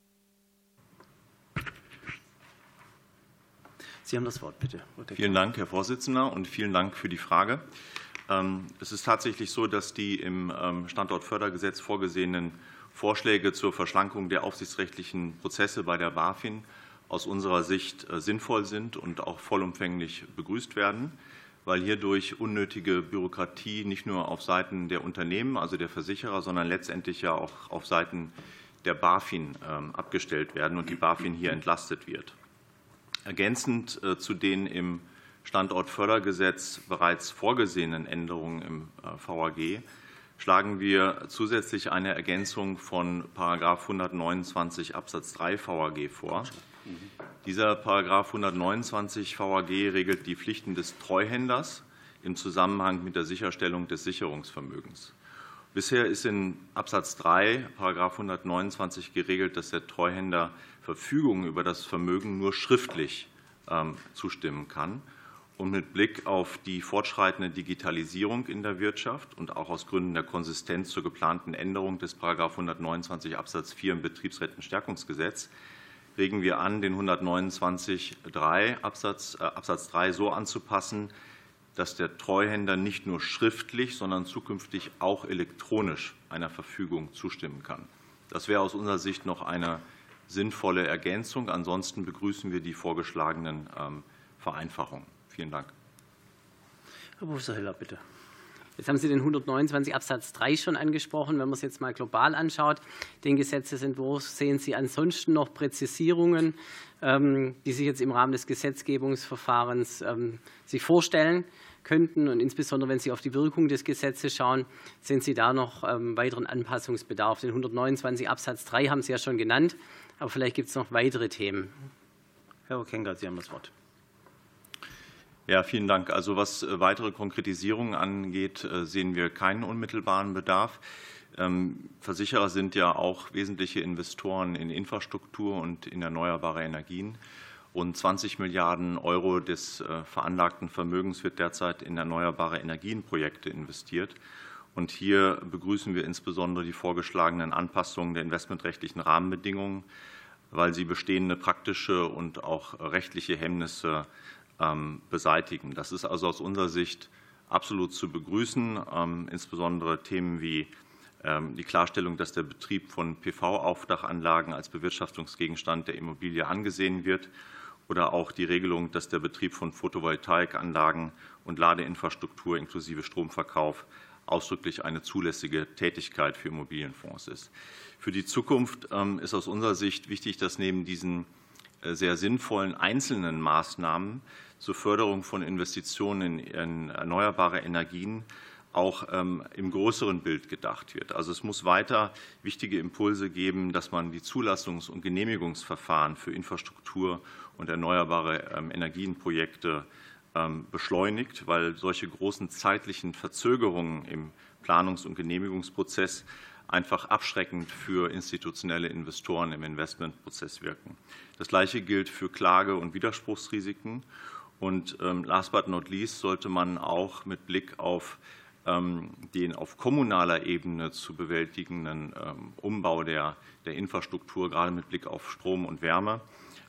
A: Sie haben das Wort, bitte.
L: Vielen Dank, Herr Vorsitzender, und vielen Dank für die Frage. Es ist tatsächlich so, dass die im Standortfördergesetz vorgesehenen Vorschläge zur Verschlankung der aufsichtsrechtlichen Prozesse bei der BaFin aus unserer Sicht sinnvoll sind und auch vollumfänglich begrüßt werden, weil hierdurch unnötige Bürokratie nicht nur auf Seiten der Unternehmen, also der Versicherer, sondern letztendlich ja auch auf Seiten der BaFin abgestellt werden und die BaFin hier entlastet wird. Ergänzend zu den im Standortfördergesetz bereits vorgesehenen Änderungen im V A G schlagen wir zusätzlich eine Ergänzung von § hundertneunundzwanzig Absatz drei V A G vor. Dieser § hundertneunundzwanzig V A G regelt die Pflichten des Treuhänders im Zusammenhang mit der Sicherstellung des Sicherungsvermögens. Bisher ist in Absatz drei § hundertneunundzwanzig geregelt, dass der Treuhänder Verfügungen über das Vermögen nur schriftlich zustimmen kann. Und mit Blick auf die fortschreitende Digitalisierung in der Wirtschaft und auch aus Gründen der Konsistenz zur geplanten Änderung des § hundertneunundzwanzig Absatz vier im Betriebsrentenstärkungsgesetz regen wir an, den hundertneunundzwanzig Absatz drei so anzupassen, dass der Treuhänder nicht nur schriftlich, sondern zukünftig auch elektronisch einer Verfügung zustimmen kann. Das wäre aus unserer Sicht noch eine sinnvolle Ergänzung. Ansonsten begrüßen wir die vorgeschlagenen Vereinfachungen. Vielen Dank.
K: Herr Professor Hiller, bitte. Jetzt haben Sie den hundertneunundzwanzig Absatz drei schon angesprochen. Wenn man es jetzt mal global anschaut, den Gesetzesentwurf, sehen Sie ansonsten noch Präzisierungen, die sich jetzt im Rahmen des Gesetzgebungsverfahrens sich vorstellen könnten? Und insbesondere, wenn Sie auf die Wirkung des Gesetzes schauen, sehen Sie da noch weiteren Anpassungsbedarf? Den hundertneunundzwanzig Absatz drei haben Sie ja schon genannt, aber vielleicht gibt es noch weitere Themen.
A: Herr Okenga, Sie haben das Wort.
L: Ja, vielen Dank. Also was weitere Konkretisierungen angeht, sehen wir keinen unmittelbaren Bedarf. Versicherer sind ja auch wesentliche Investoren in Infrastruktur und in erneuerbare Energien. Rund zwanzig Milliarden Euro des veranlagten Vermögens wird derzeit in erneuerbare Energienprojekte investiert. Und hier begrüßen wir insbesondere die vorgeschlagenen Anpassungen der investmentrechtlichen Rahmenbedingungen, weil sie bestehende praktische und auch rechtliche Hemmnisse beseitigen. Das ist also aus unserer Sicht absolut zu begrüßen, insbesondere Themen wie die Klarstellung, dass der Betrieb von P V-Aufdachanlagen als Bewirtschaftungsgegenstand der Immobilie angesehen wird, oder auch die Regelung, dass der Betrieb von Photovoltaikanlagen und Ladeinfrastruktur inklusive Stromverkauf ausdrücklich eine zulässige Tätigkeit für Immobilienfonds ist. Für die Zukunft ist aus unserer Sicht wichtig, dass neben diesen sehr sinnvollen einzelnen Maßnahmen zur Förderung von Investitionen in erneuerbare Energien auch im größeren Bild gedacht wird. Also es muss weiter wichtige Impulse geben, dass man die Zulassungs- und Genehmigungsverfahren für Infrastruktur und erneuerbare Energienprojekte beschleunigt, weil solche großen zeitlichen Verzögerungen im Planungs- und Genehmigungsprozess einfach abschreckend für institutionelle Investoren im Investmentprozess wirken. Das Gleiche gilt für Klage- und Widerspruchsrisiken. Und last but not least sollte man auch mit Blick auf den auf kommunaler Ebene zu bewältigenden Umbau der, der Infrastruktur, gerade mit Blick auf Strom und Wärme,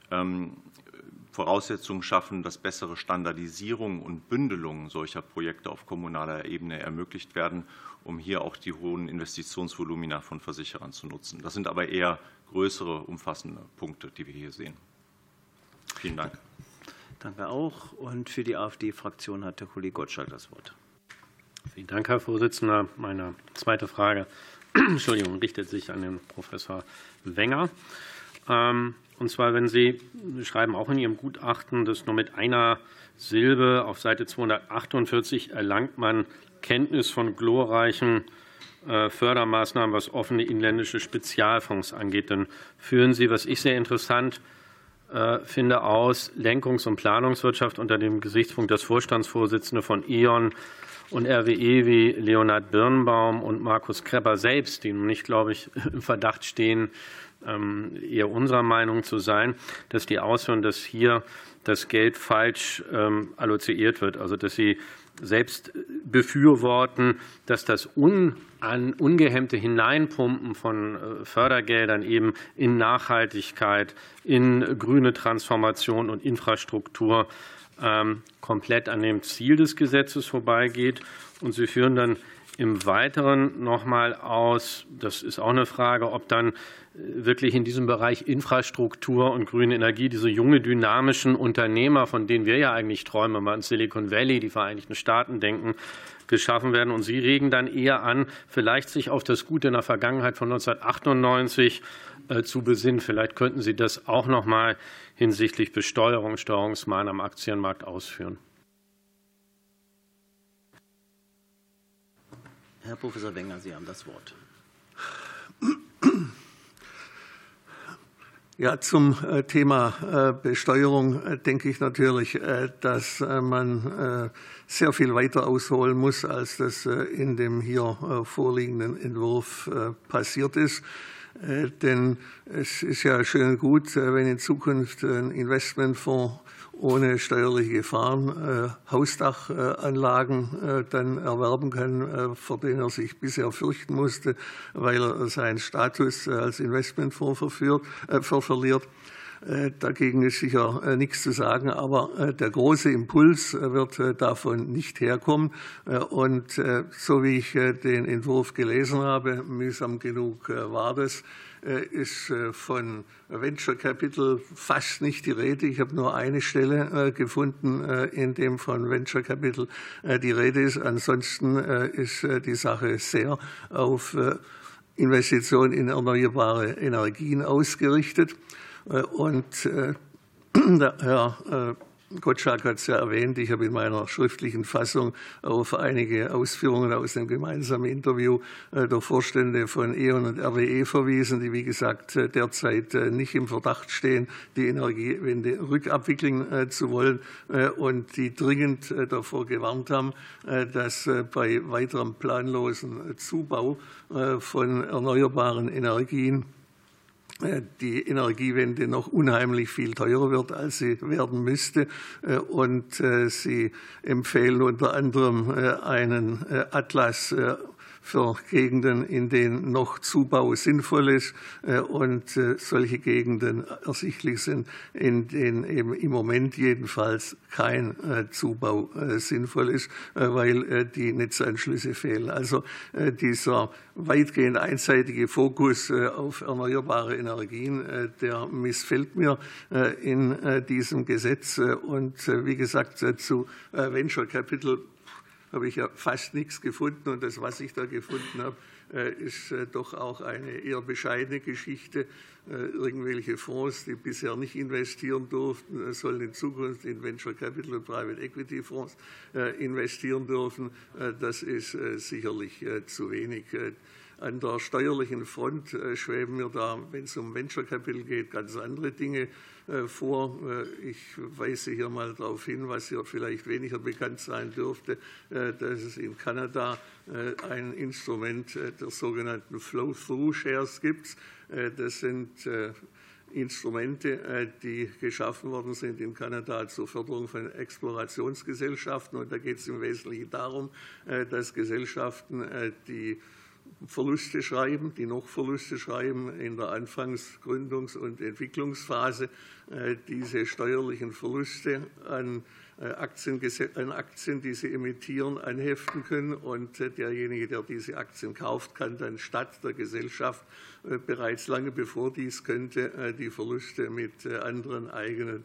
L: Voraussetzungen schaffen, dass bessere Standardisierung und Bündelung solcher Projekte auf kommunaler Ebene ermöglicht werden, um hier auch die hohen Investitionsvolumina von Versicherern zu nutzen. Das sind aber eher größere, umfassende Punkte, die wir hier sehen. Vielen Dank.
A: Danke auch. Und für die AfD-Fraktion hat der Kollege Gottschalk das Wort.
D: Vielen Dank, Herr Vorsitzender. Meine zweite Frage Entschuldigung, richtet sich an den Professor Wenger. Und zwar, wenn Sie schreiben auch in Ihrem Gutachten, dass nur mit einer Silbe auf Seite zweihundertachtundvierzig erlangt man Kenntnis von glorreichen Fördermaßnahmen, was offene inländische Spezialfonds angeht. Dann führen Sie, was ich sehr interessant äh, finde aus Lenkungs- und Planungswirtschaft unter dem Gesichtspunkt das Vorstandsvorsitzende von E O N und R W E wie Leonhard Birnbaum und Markus Krepper selbst, die nun nicht, glaube ich, im Verdacht stehen, eher unserer Meinung zu sein, dass die ausführen, dass hier das Geld falsch alloziert wird, also dass sie selbst befürworten, dass das un, an ungehemmte Hineinpumpen von Fördergeldern eben in Nachhaltigkeit, in grüne Transformation und Infrastruktur ähm, komplett an dem Ziel des Gesetzes vorbeigeht. Und sie führen dann im Weiteren noch mal aus, das ist auch eine Frage, ob dann wirklich in diesem Bereich Infrastruktur und grüne Energie diese junge, dynamischen Unternehmer, von denen wir ja eigentlich träumen, wenn wir an Silicon Valley, die Vereinigten Staaten denken, geschaffen werden. Und Sie regen dann eher an, vielleicht sich auf das Gute in der Vergangenheit von neunzehnhundertachtundneunzig äh, zu besinnen. Vielleicht könnten Sie das auch noch mal hinsichtlich Besteuerung, Steuerungsmaßnahmen am Aktienmarkt ausführen.
A: Herr Professor Wenger, Sie haben das Wort.
M: Ja, zum Thema Besteuerung denke ich natürlich, dass man sehr viel weiter ausholen muss, als das in dem hier vorliegenden Entwurf passiert ist. Denn es ist ja schön und gut, wenn in Zukunft ein Investmentfonds ohne steuerliche Gefahren Hausdachanlagen dann erwerben kann, vor denen er sich bisher fürchten musste, weil er seinen Status als Investmentfonds verführt, äh, verliert. Dagegen ist sicher nichts zu sagen, aber der große Impuls wird davon nicht herkommen. Und so wie ich den Entwurf gelesen habe, mühsam genug war das, ist von Venture Capital fast nicht die Rede. Ich habe nur eine Stelle gefunden, in dem von Venture Capital die Rede ist. Ansonsten ist die Sache sehr auf Investitionen in erneuerbare Energien ausgerichtet. Und äh, der Herr Gottschalk hat es ja erwähnt, ich habe in meiner schriftlichen Fassung auf einige Ausführungen aus dem gemeinsamen Interview äh, der Vorstände von E O N und R W E verwiesen, die wie gesagt derzeit äh, nicht im Verdacht stehen, die Energiewende rückabwickeln äh, zu wollen äh, und die dringend äh, davor gewarnt haben, äh, dass äh, bei weiterem planlosen Zubau äh, von erneuerbaren Energien die Energiewende noch unheimlich viel teurer wird, als sie werden müsste. Und Sie empfehlen unter anderem einen Atlas für Gegenden, in denen noch Zubau sinnvoll ist und solche Gegenden ersichtlich sind, in denen eben im Moment jedenfalls kein Zubau sinnvoll ist, weil die Netzanschlüsse fehlen. Also dieser weitgehend einseitige Fokus auf erneuerbare Energien, der missfällt mir in diesem Gesetz. Und wie gesagt, zu Venture Capital habe ich ja fast nichts gefunden. Und das, was ich da gefunden habe, ist doch auch eine eher bescheidene Geschichte. Irgendwelche Fonds, die bisher nicht investieren durften, sollen in Zukunft in Venture Capital und Private Equity Fonds investieren dürfen. Das ist sicherlich zu wenig. An der steuerlichen Front schweben mir da, wenn es um Venture Capital geht, ganz andere Dinge vor. Ich weise hier mal darauf hin, was hier vielleicht weniger bekannt sein dürfte, dass es in Kanada ein Instrument der sogenannten Flow-Through-Shares gibt. Das sind Instrumente, die geschaffen worden sind in Kanada zur Förderung von Explorationsgesellschaften. Und da geht es im Wesentlichen darum, dass Gesellschaften, die Verluste schreiben, die noch Verluste schreiben in der Anfangs-, Gründungs- und Entwicklungsphase, diese steuerlichen Verluste an Aktien, an Aktien, die sie emittieren, anheften können. Und derjenige, der diese Aktien kauft, kann dann statt der Gesellschaft bereits lange bevor dies könnte, die Verluste mit anderen eigenen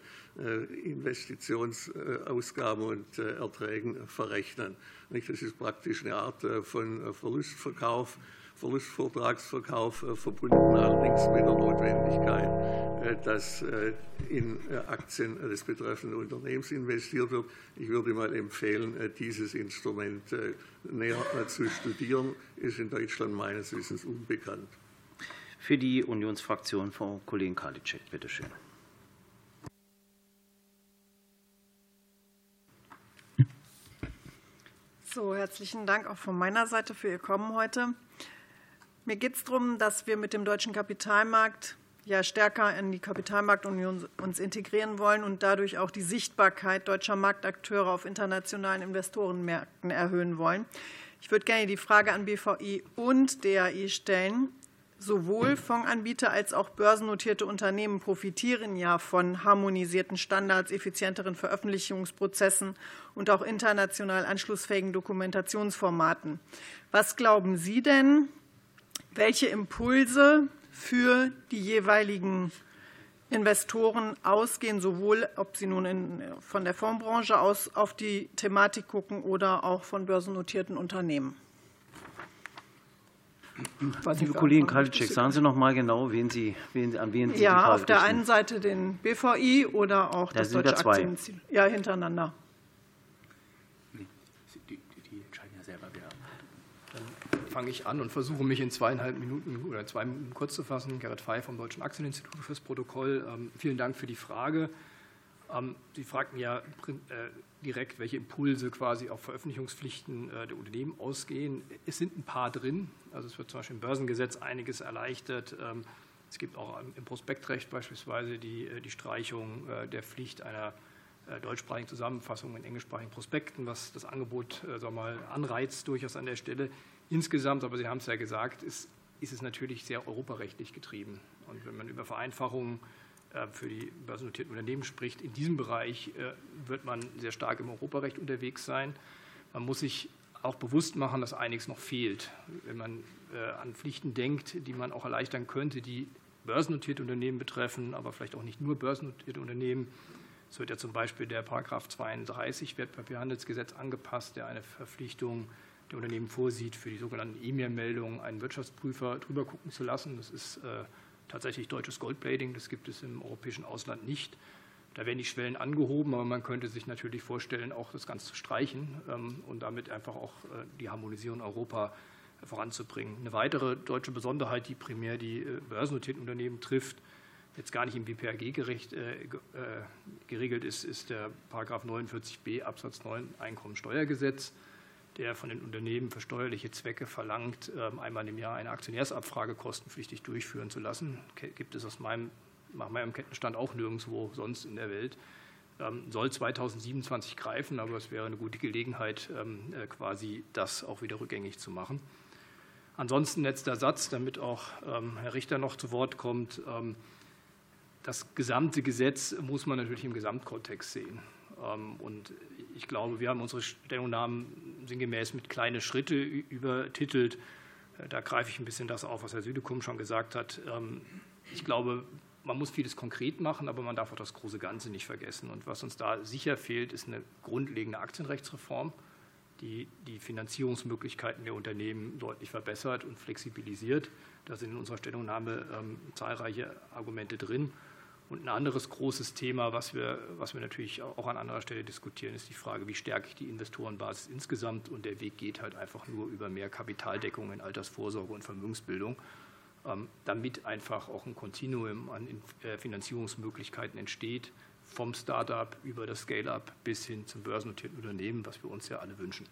M: Investitionsausgaben und Erträgen verrechnen. Das ist praktisch eine Art von Verlustverkauf, Verlustvortragsverkauf, verbunden allerdings mit der Notwendigkeit, dass in Aktien des betreffenden Unternehmens investiert wird. Ich würde mal empfehlen, dieses Instrument näher zu studieren. Ist in Deutschland meines Wissens unbekannt.
A: Für die Unionsfraktion Frau Kollegin Karliczek, bitte schön.
N: So, herzlichen Dank auch von meiner Seite für Ihr Kommen heute. Mir geht es darum, dass wir mit dem deutschen Kapitalmarkt ja stärker in die Kapitalmarktunion uns integrieren wollen und dadurch auch die Sichtbarkeit deutscher Marktakteure auf internationalen Investorenmärkten erhöhen wollen. Ich würde gerne die Frage an B V I und D A I stellen. Sowohl Fondsanbieter als auch börsennotierte Unternehmen profitieren ja von harmonisierten Standards, effizienteren Veröffentlichungsprozessen und auch international anschlussfähigen Dokumentationsformaten. Was glauben Sie denn, welche Impulse für die jeweiligen Investoren ausgehen, sowohl ob sie nun in, von der Fondsbranche aus auf die Thematik gucken oder auch von börsennotierten Unternehmen?
A: Liebe Kollegin Karliczek, sagen Sie noch mal genau, wen Sie, wen, an wen Sie
N: ja,
A: die Frage
N: auf der
A: richten.
N: einen Seite den B V I oder auch
A: Da
N: das
A: sind
N: Deutsche
A: ja zwei.
N: Aktieninstitut. Ja, hintereinander.
O: Die, die, die entscheiden ja selber, wer. Dann fange ich an und versuche mich in zweieinhalb Minuten oder zwei Minuten kurz zu fassen. Gerrit Fey vom Deutschen Aktieninstitut fürs Protokoll. Ähm, vielen Dank für die Frage. Ähm, Sie fragten ja äh, direkt, welche Impulse quasi auf Veröffentlichungspflichten äh, der Unternehmen ausgehen. Es sind ein paar drin. Also es wird zum Beispiel im Börsengesetz einiges erleichtert. Ähm, es gibt auch im Prospektrecht beispielsweise die, die Streichung äh, der Pflicht einer äh, deutschsprachigen Zusammenfassung in englischsprachigen Prospekten, was das Angebot äh, sagen wir mal, anreizt durchaus an der Stelle. Insgesamt, aber Sie haben es ja gesagt, ist, ist es natürlich sehr europarechtlich getrieben. Und wenn man über Vereinfachungen für die börsennotierten Unternehmen spricht, in diesem Bereich wird man sehr stark im Europarecht unterwegs sein. Man muss sich auch bewusst machen, dass einiges noch fehlt. Wenn man an Pflichten denkt, die man auch erleichtern könnte, die börsennotierte Unternehmen betreffen, aber vielleicht auch nicht nur börsennotierte Unternehmen. Es wird ja zum Beispiel der Paragraph zweiunddreißig Wertpapierhandelsgesetz angepasst, der eine Verpflichtung der Unternehmen vorsieht, für die sogenannten E-Mail-Meldungen einen Wirtschaftsprüfer drüber gucken zu lassen. Das ist äh, tatsächlich deutsches Goldplating, das gibt es im europäischen Ausland nicht. Da werden die Schwellen angehoben, aber man könnte sich natürlich vorstellen, auch das Ganze zu streichen ähm, und damit einfach auch äh, die Harmonisierung in Europa äh, voranzubringen. Eine weitere deutsche Besonderheit, die primär die äh, börsennotierten Unternehmen trifft, jetzt gar nicht im B P A G-Gerecht äh, äh, geregelt ist, ist der Paragraph neunundvierzig b Absatz neun Einkommensteuergesetz, der von den Unternehmen für steuerliche Zwecke verlangt, einmal im Jahr eine Aktionärsabfrage kostenpflichtig durchführen zu lassen. Gibt es aus meinem, nach meinem Kenntnisstand auch nirgendwo sonst in der Welt. Soll zweitausendsiebenundzwanzig greifen, aber es wäre eine gute Gelegenheit, quasi das auch wieder rückgängig zu machen. Ansonsten letzter Satz, damit auch Herr Richter noch zu Wort kommt. Das gesamte Gesetz muss man natürlich im Gesamtkontext sehen. Und ich glaube, wir haben unsere Stellungnahmen sinngemäß mit kleine Schritte übertitelt. Da greife ich ein bisschen das auf, was Herr Südekum schon gesagt hat. Ich glaube, man muss vieles konkret machen, aber man darf auch das große Ganze nicht vergessen. Und was uns da sicher fehlt, ist eine grundlegende Aktienrechtsreform, die die Finanzierungsmöglichkeiten der Unternehmen deutlich verbessert und flexibilisiert. Da sind in unserer Stellungnahme zahlreiche Argumente drin. Und ein anderes großes Thema, was wir, was wir natürlich auch an anderer Stelle diskutieren, ist die Frage, wie stärke ich die Investorenbasis insgesamt. Und der Weg geht halt einfach nur über mehr Kapitaldeckung in Altersvorsorge und Vermögensbildung, damit einfach auch ein Kontinuum an Finanzierungsmöglichkeiten entsteht, vom Start-up über das Scale-up bis hin zum börsennotierten Unternehmen, was wir uns ja alle wünschen.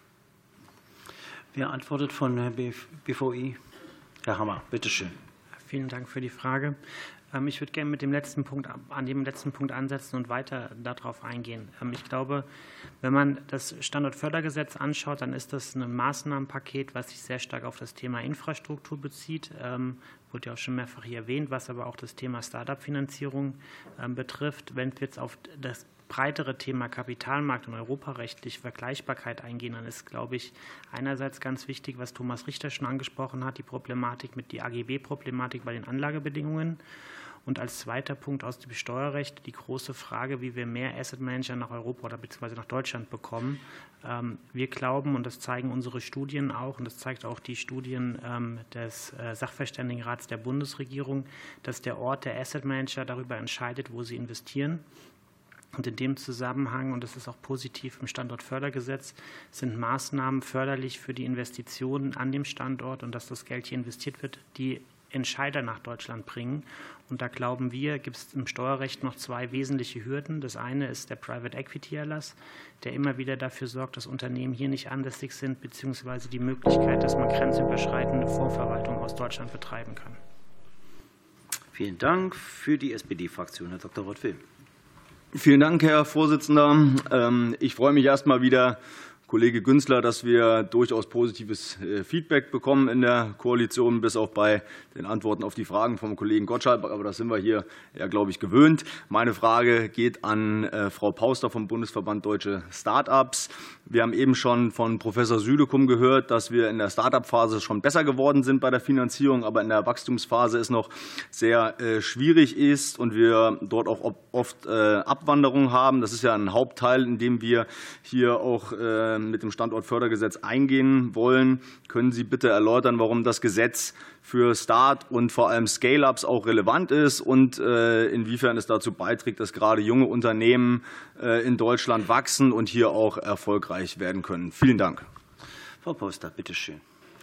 A: Wer antwortet von B V I? Herr Hammer, bitteschön.
P: Vielen Dank für die Frage. Ich würde gerne mit dem letzten Punkt, an dem letzten Punkt ansetzen und weiter darauf eingehen. Ich glaube, wenn man das Standortfördergesetz anschaut, dann ist das ein Maßnahmenpaket, was sich sehr stark auf das Thema Infrastruktur bezieht. Ähm, wurde ja auch schon mehrfach hier erwähnt, was aber auch das Thema Start-up-Finanzierung ähm, betrifft. Wenn wir jetzt auf das breitere Thema Kapitalmarkt und europarechtliche Vergleichbarkeit eingehen, dann ist, glaube ich, einerseits ganz wichtig, was Thomas Richter schon angesprochen hat, die Problematik mit die A G B-Problematik bei den Anlagebedingungen. Und als zweiter Punkt aus dem Steuerrecht die große Frage, wie wir mehr Asset Manager nach Europa oder beziehungsweise nach Deutschland bekommen. Wir glauben, und das zeigen unsere Studien auch, und das zeigt auch die Studien des Sachverständigenrats der Bundesregierung, dass der Ort der Asset Manager darüber entscheidet, wo sie investieren. Und in dem Zusammenhang, und das ist auch positiv im Standortfördergesetz, sind Maßnahmen förderlich für die Investitionen an dem Standort und dass das Geld hier investiert wird, die Entscheider nach Deutschland bringen. Und da glauben wir, gibt es im Steuerrecht noch zwei wesentliche Hürden. Das eine ist der Private Equity Erlass, der immer wieder dafür sorgt, dass Unternehmen hier nicht ansässig sind, beziehungsweise die Möglichkeit, dass man grenzüberschreitende Fondsverwaltung aus Deutschland betreiben kann.
A: Vielen Dank. Für die S P D-Fraktion, Herr Doktor Roth-Wilm.
Q: Vielen Dank, Herr Vorsitzender. Ich freue mich erst mal wieder, Kollege Günzler, dass wir durchaus positives Feedback bekommen in der Koalition, bis auch bei den Antworten auf die Fragen vom Kollegen Gottschalk. Aber das sind wir hier ja, glaube ich, gewöhnt. Meine Frage geht an Frau Pauster vom Bundesverband Deutsche Start-ups. Wir haben eben schon von Professor Südekum gehört, dass wir in der Start-up-Phase schon besser geworden sind bei der Finanzierung, aber in der Wachstumsphase es noch sehr schwierig ist und wir dort auch oft Abwanderung haben. Das ist ja ein Hauptteil, in dem wir hier auch mit dem Standortfördergesetz eingehen wollen. Können Sie bitte erläutern, warum das Gesetz für Start- und vor allem Scale-ups auch relevant ist und inwiefern es dazu beiträgt, dass gerade junge Unternehmen in Deutschland wachsen und hier auch erfolgreich werden können? Vielen Dank.
A: Frau Pauster, bitte schön.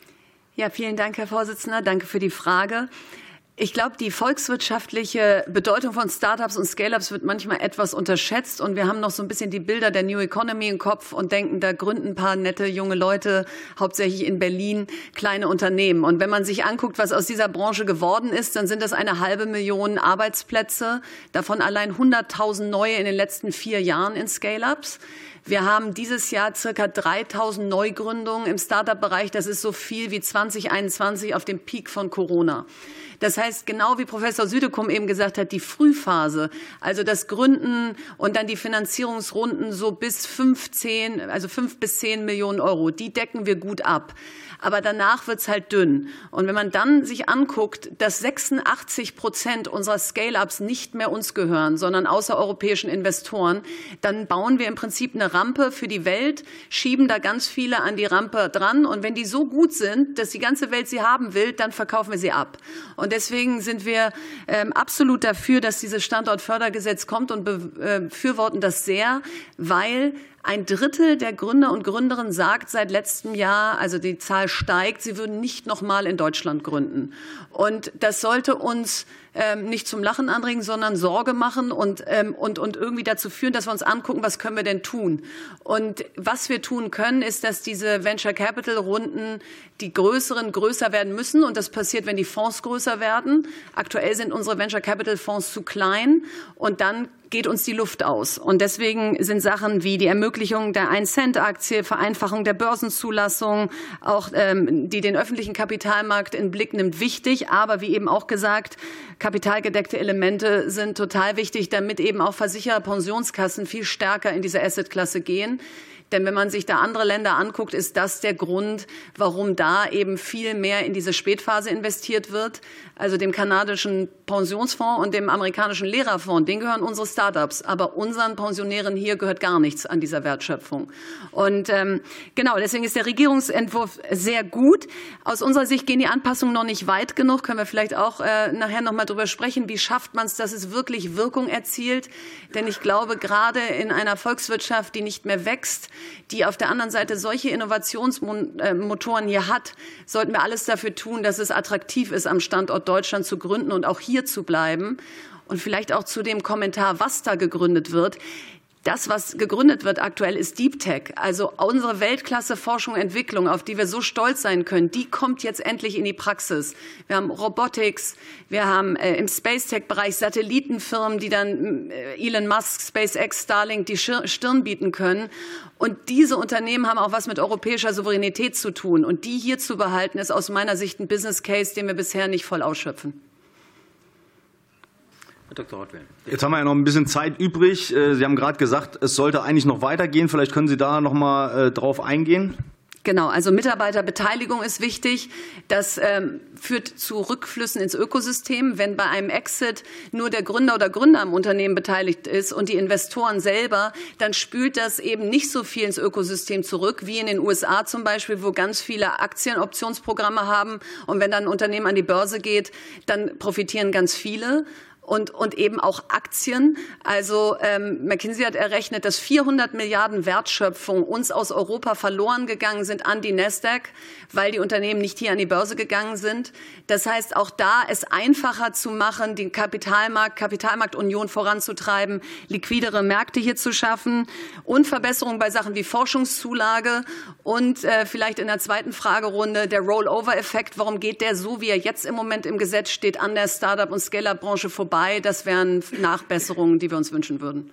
R: Ja, vielen Dank, Herr Vorsitzender. Danke für die Frage. Ich glaube, die volkswirtschaftliche Bedeutung von Start-ups und Scale-ups wird manchmal etwas unterschätzt. Und wir haben noch so ein bisschen die Bilder der New Economy im Kopf und denken, da gründen ein paar nette junge Leute, hauptsächlich in Berlin, kleine Unternehmen. Und wenn man sich anguckt, was aus dieser Branche geworden ist, dann sind das eine halbe Million Arbeitsplätze, davon allein hunderttausend neue in den letzten vier Jahren in Scale-ups. Wir haben dieses Jahr circa dreitausend Neugründungen im Start-up-Bereich. Das ist so viel wie zwanzig einundzwanzig auf dem Peak von Corona. Das heißt, genau wie Professor Südekum eben gesagt hat, die Frühphase, also das Gründen und dann die Finanzierungsrunden so bis fünfzehn, also fünf bis zehn Millionen Euro, die decken wir gut ab. Aber danach wird es halt dünn. Und wenn man dann sich anguckt, dass sechsundachtzig Prozent unserer Scale-ups nicht mehr uns gehören, sondern außereuropäischen Investoren, dann bauen wir im Prinzip eine Rampe für die Welt, schieben da ganz viele an die Rampe dran. Und wenn die so gut sind, dass die ganze Welt sie haben will, dann verkaufen wir sie ab. Und deswegen sind wir ähm, absolut dafür, dass dieses Standortfördergesetz kommt und befürworten das sehr, weil ein Drittel der Gründer und Gründerinnen sagt seit letztem Jahr, also die Zahl steigt, sie würden nicht noch mal in Deutschland gründen. Und das sollte uns ähm, nicht zum Lachen anregen, sondern Sorge machen und, ähm, und, und irgendwie dazu führen, dass wir uns angucken, was können wir denn tun. Und was wir tun können, ist, dass diese Venture Capital Runden, die größeren, größer werden müssen. Und das passiert, wenn die Fonds größer werden. Aktuell sind unsere Venture Capital Fonds zu klein. Und dann geht uns die Luft aus. Und deswegen sind Sachen wie die Ermöglichung der ein-Cent-Aktie, Vereinfachung der Börsenzulassung, auch ähm, die den öffentlichen Kapitalmarkt in den Blick nimmt, wichtig. Aber wie eben auch gesagt, kapitalgedeckte Elemente sind total wichtig, damit eben auch Versicherer, Pensionskassen viel stärker in diese Assetklasse gehen. Denn wenn man sich da andere Länder anguckt, ist das der Grund, warum da eben viel mehr in diese Spätphase investiert wird. Also dem kanadischen Pensionsfonds und dem amerikanischen Lehrerfonds, denen gehören unsere Start-ups. Aber unseren Pensionären hier gehört gar nichts an dieser Wertschöpfung. Und ähm, genau, deswegen ist der Regierungsentwurf sehr gut. Aus unserer Sicht gehen die Anpassungen noch nicht weit genug. Können wir vielleicht auch äh, nachher noch mal drüber sprechen. Wie schafft man es, dass es wirklich Wirkung erzielt? Denn ich glaube, gerade in einer Volkswirtschaft, die nicht mehr wächst, die auf der anderen Seite solche Innovationsmotoren hier hat, sollten wir alles dafür tun, dass es attraktiv ist, am Standort Deutschland zu gründen und auch hier zu bleiben. Und vielleicht auch zu dem Kommentar, was da gegründet wird. Das, was gegründet wird aktuell, ist Deep Tech. Also unsere Weltklasse Forschung und Entwicklung, auf die wir so stolz sein können, die kommt jetzt endlich in die Praxis. Wir haben Robotics, wir haben äh, im Space-Tech-Bereich Satellitenfirmen, die dann äh, Elon Musk, SpaceX, Starlink die Stirn bieten können. Und diese Unternehmen haben auch was mit europäischer Souveränität zu tun. Und die hier zu behalten, ist aus meiner Sicht ein Business Case, den wir bisher nicht voll ausschöpfen.
A: Herr Doktor Roth-Wilm.
Q: Jetzt haben wir ja noch ein bisschen Zeit übrig. Sie haben gerade gesagt, es sollte eigentlich noch weitergehen. Vielleicht können Sie da noch mal drauf eingehen.
R: Genau, also Mitarbeiterbeteiligung ist wichtig. Das ähm, führt zu Rückflüssen ins Ökosystem. Wenn bei einem Exit nur der Gründer oder Gründer am Unternehmen beteiligt ist und die Investoren selber, dann spült das eben nicht so viel ins Ökosystem zurück, wie in den U S A zum Beispiel, wo ganz viele Aktienoptionsprogramme haben. Und wenn dann ein Unternehmen an die Börse geht, dann profitieren ganz viele. und, und eben auch Aktien. Also ähm, McKinsey hat errechnet, dass vierhundert Milliarden Wertschöpfung uns aus Europa verloren gegangen sind an die Nasdaq, weil die Unternehmen nicht hier an die Börse gegangen sind. Das heißt, auch da es einfacher zu machen, den Kapitalmarkt, Kapitalmarktunion voranzutreiben, liquidere Märkte hier zu schaffen und Verbesserungen bei Sachen wie Forschungszulage und äh, vielleicht in der zweiten Fragerunde der Rollover-Effekt. Warum geht der so, wie er jetzt im Moment im Gesetz steht, an der Start-up- und Scale-up-Branche vorbei? Das wären Nachbesserungen, die wir uns wünschen würden.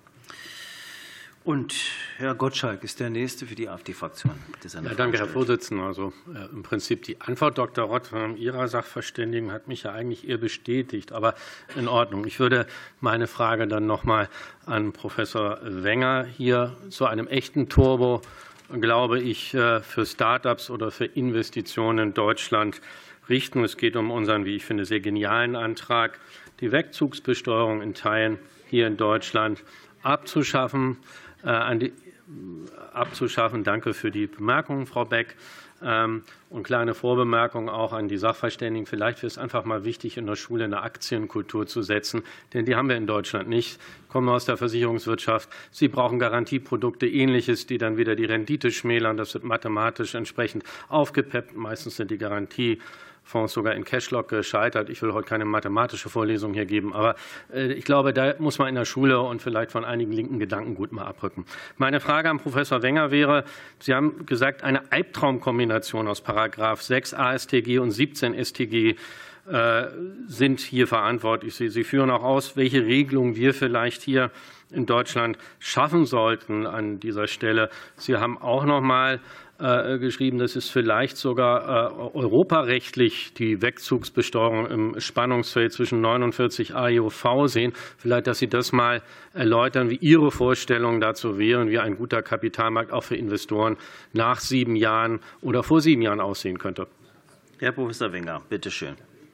A: Und Herr Gottschalk ist der Nächste für die AfD-Fraktion.
D: Ja, danke, Herr Vorsitzender. Also äh, im Prinzip die Antwort Doktor Rott von Ihrer Sachverständigen hat mich ja eigentlich eher bestätigt, aber in Ordnung. Ich würde meine Frage dann noch mal an Professor Wenger hier zu einem echten Turbo, glaube ich, äh, für Start-ups oder für Investitionen in Deutschland richten. Es geht um unseren, wie ich finde, sehr genialen Antrag, die Wegzugsbesteuerung in Teilen hier in Deutschland abzuschaffen. An die, abzuschaffen. Danke für die Bemerkungen, Frau Beck. Und kleine Vorbemerkung auch an die Sachverständigen. Vielleicht wäre es einfach mal wichtig, in der Schule eine Aktienkultur zu setzen, denn die haben wir in Deutschland nicht. Ich komme aus der Versicherungswirtschaft. Sie brauchen Garantieprodukte, Ähnliches, die dann wieder die Rendite schmälern. Das wird mathematisch entsprechend aufgepeppt. Meistens sind die Garantie Fonds sogar in Cashlock gescheitert. Ich will heute keine mathematische Vorlesung hier geben, aber ich glaube, da muss man in der Schule und vielleicht von einigen linken Gedanken gut mal abrücken. Meine Frage an Professor Wenger wäre, Sie haben gesagt, eine Albtraumkombination aus Paragraph sechs A S T G und siebzehn S T G sind hier verantwortlich. Sie führen auch aus, welche Regelungen wir vielleicht hier in Deutschland schaffen sollten an dieser Stelle. Sie haben auch noch mal geschrieben, dass es vielleicht sogar europarechtlich die Wegzugsbesteuerung im Spannungsfeld zwischen neunundvierzig A E U V sehen. Vielleicht, dass Sie das mal erläutern, wie Ihre Vorstellungen dazu wären, wie ein guter Kapitalmarkt auch für Investoren nach sieben Jahren oder vor sieben Jahren aussehen könnte.
A: Herr Professor Wenger, bitte schön.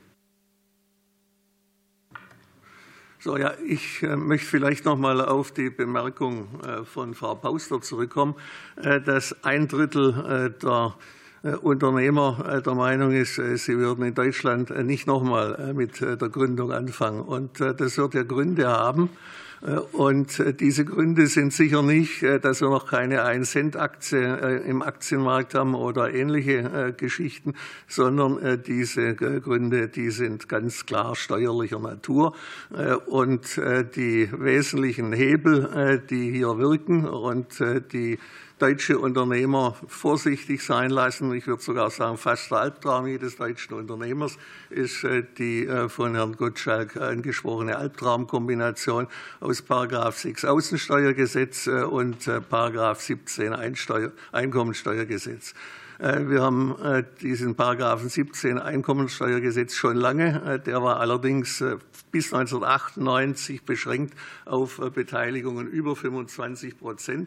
M: So, ja, ich äh, möchte vielleicht noch mal auf die Bemerkung äh, von Frau Pauster zurückkommen, äh, dass ein Drittel äh, der äh, Unternehmer äh, der Meinung ist, äh, sie würden in Deutschland äh, nicht noch mal äh, mit äh, der Gründung anfangen. Und äh, das wird ja Gründe haben. Und diese Gründe sind sicher nicht, dass wir noch keine ein-Cent-Aktie im Aktienmarkt haben oder ähnliche Geschichten, sondern diese Gründe, die sind ganz klar steuerlicher Natur. Und die wesentlichen Hebel, die hier wirken und die deutsche Unternehmer vorsichtig sein lassen. Ich würde sogar sagen, fast der Albtraum jedes deutschen Unternehmers ist die von Herrn Gottschalk angesprochene Albtraumkombination aus Paragraph sechs Außensteuergesetz und Paragraph siebzehn Einkommensteuergesetz. Wir haben diesen Paragraphen siebzehn Einkommensteuergesetz schon lange. Der war allerdings bis neunzehnhundertachtundneunzig beschränkt auf Beteiligungen über fünfundzwanzig Prozent.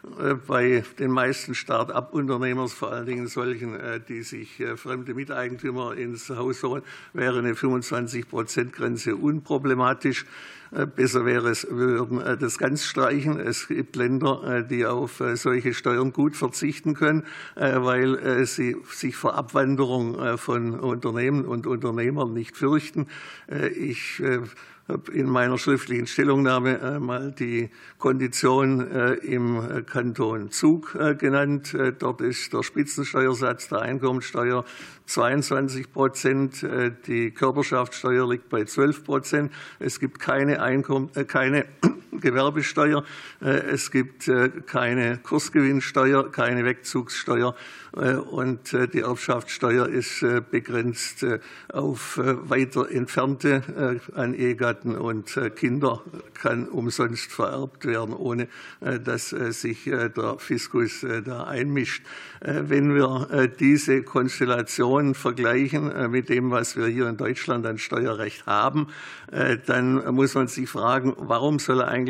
M: Bei den meisten Start-up-Unternehmern, vor allen Dingen solchen, die sich fremde Miteigentümer ins Haus holen, wäre eine fünfundzwanzig Prozent Grenze unproblematisch. Besser wäre es, wir würden das ganz streichen. Es gibt Länder, die auf solche Steuern gut verzichten können, weil sie sich vor Abwanderung von Unternehmen und Unternehmern nicht fürchten. Ich habe in meiner schriftlichen Stellungnahme mal die Kondition im Kanton Zug genannt. Dort ist der Spitzensteuersatz der Einkommensteuer zweiundzwanzig Prozent, die Körperschaftssteuer liegt bei zwölf Prozent. Es gibt keine, Einkommen, äh, keine Gewerbesteuer, es gibt keine Kursgewinnsteuer, keine Wegzugssteuer und die Erbschaftssteuer ist begrenzt auf weiter entfernte an Ehegatten und Kinder, kann umsonst vererbt werden, ohne dass sich der Fiskus da einmischt. Wenn wir diese Konstellation vergleichen mit dem, was wir hier in Deutschland an Steuerrecht haben, dann muss man sich fragen, warum soll eigentlich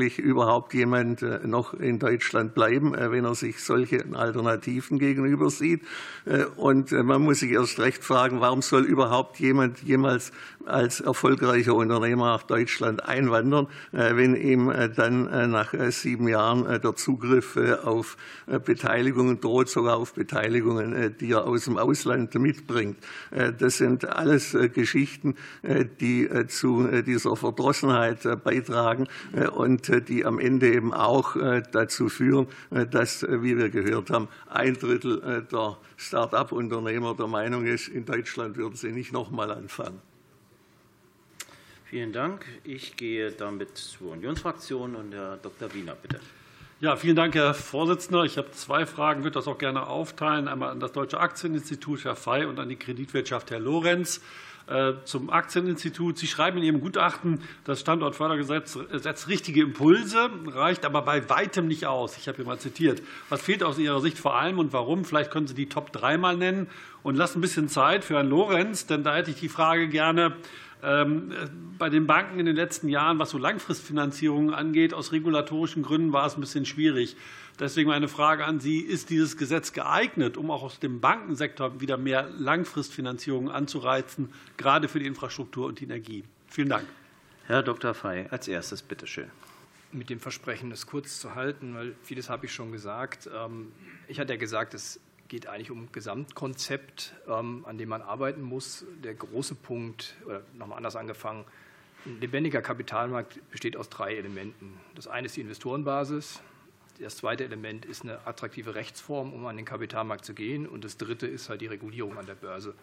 M: eigentlich überhaupt jemand noch in Deutschland bleiben, wenn er sich solchen Alternativen gegenüber sieht. Und man muss sich erst recht fragen, warum soll überhaupt jemand jemals als erfolgreicher Unternehmer nach Deutschland einwandern, wenn ihm dann nach sieben Jahren der Zugriff auf Beteiligungen droht, sogar auf Beteiligungen, die er aus dem Ausland mitbringt. Das sind alles Geschichten, die zu dieser Verdrossenheit beitragen und die am Ende eben auch dazu führen, dass, wie wir gehört haben, ein Drittel der Start-up-Unternehmer der Meinung ist, in Deutschland würden sie nicht noch mal anfangen.
A: Vielen Dank. Ich gehe damit zur Unionsfraktion und Herr Doktor Wiener, bitte.
S: Ja, vielen Dank, Herr Vorsitzender. Ich habe zwei Fragen, würde das auch gerne aufteilen. Einmal an das Deutsche Aktieninstitut, Herr Fey, und an die Kreditwirtschaft, Herr Lorenz. Zum Aktieninstitut. Sie schreiben in Ihrem Gutachten, das Standortfördergesetz setzt richtige Impulse, reicht aber bei weitem nicht aus. Ich habe hier mal zitiert. Was fehlt aus Ihrer Sicht vor allem und warum? Vielleicht können Sie die Top drei mal nennen und lassen ein bisschen Zeit für Herrn Lorenz, denn da hätte ich die Frage gerne. Bei den Banken in den letzten Jahren, was so Langfristfinanzierungen angeht, aus regulatorischen Gründen war es ein bisschen schwierig. Deswegen meine Frage an Sie, ist dieses Gesetz geeignet, um auch aus dem Bankensektor wieder mehr Langfristfinanzierungen anzureizen, gerade für die Infrastruktur und die Energie? Vielen Dank.
A: Herr Doktor Fey, als erstes, bitte schön.
O: Mit dem Versprechen, es kurz zu halten, weil vieles habe ich schon gesagt. Ich hatte ja gesagt, es geht eigentlich um ein Gesamtkonzept, an dem man arbeiten muss. Der große Punkt, oder nochmal anders angefangen, ein lebendiger Kapitalmarkt besteht aus drei Elementen. Das eine ist die Investorenbasis. Das zweite Element ist eine attraktive Rechtsform, um an den Kapitalmarkt zu gehen. Und das dritte ist halt die Regulierung an der Börse.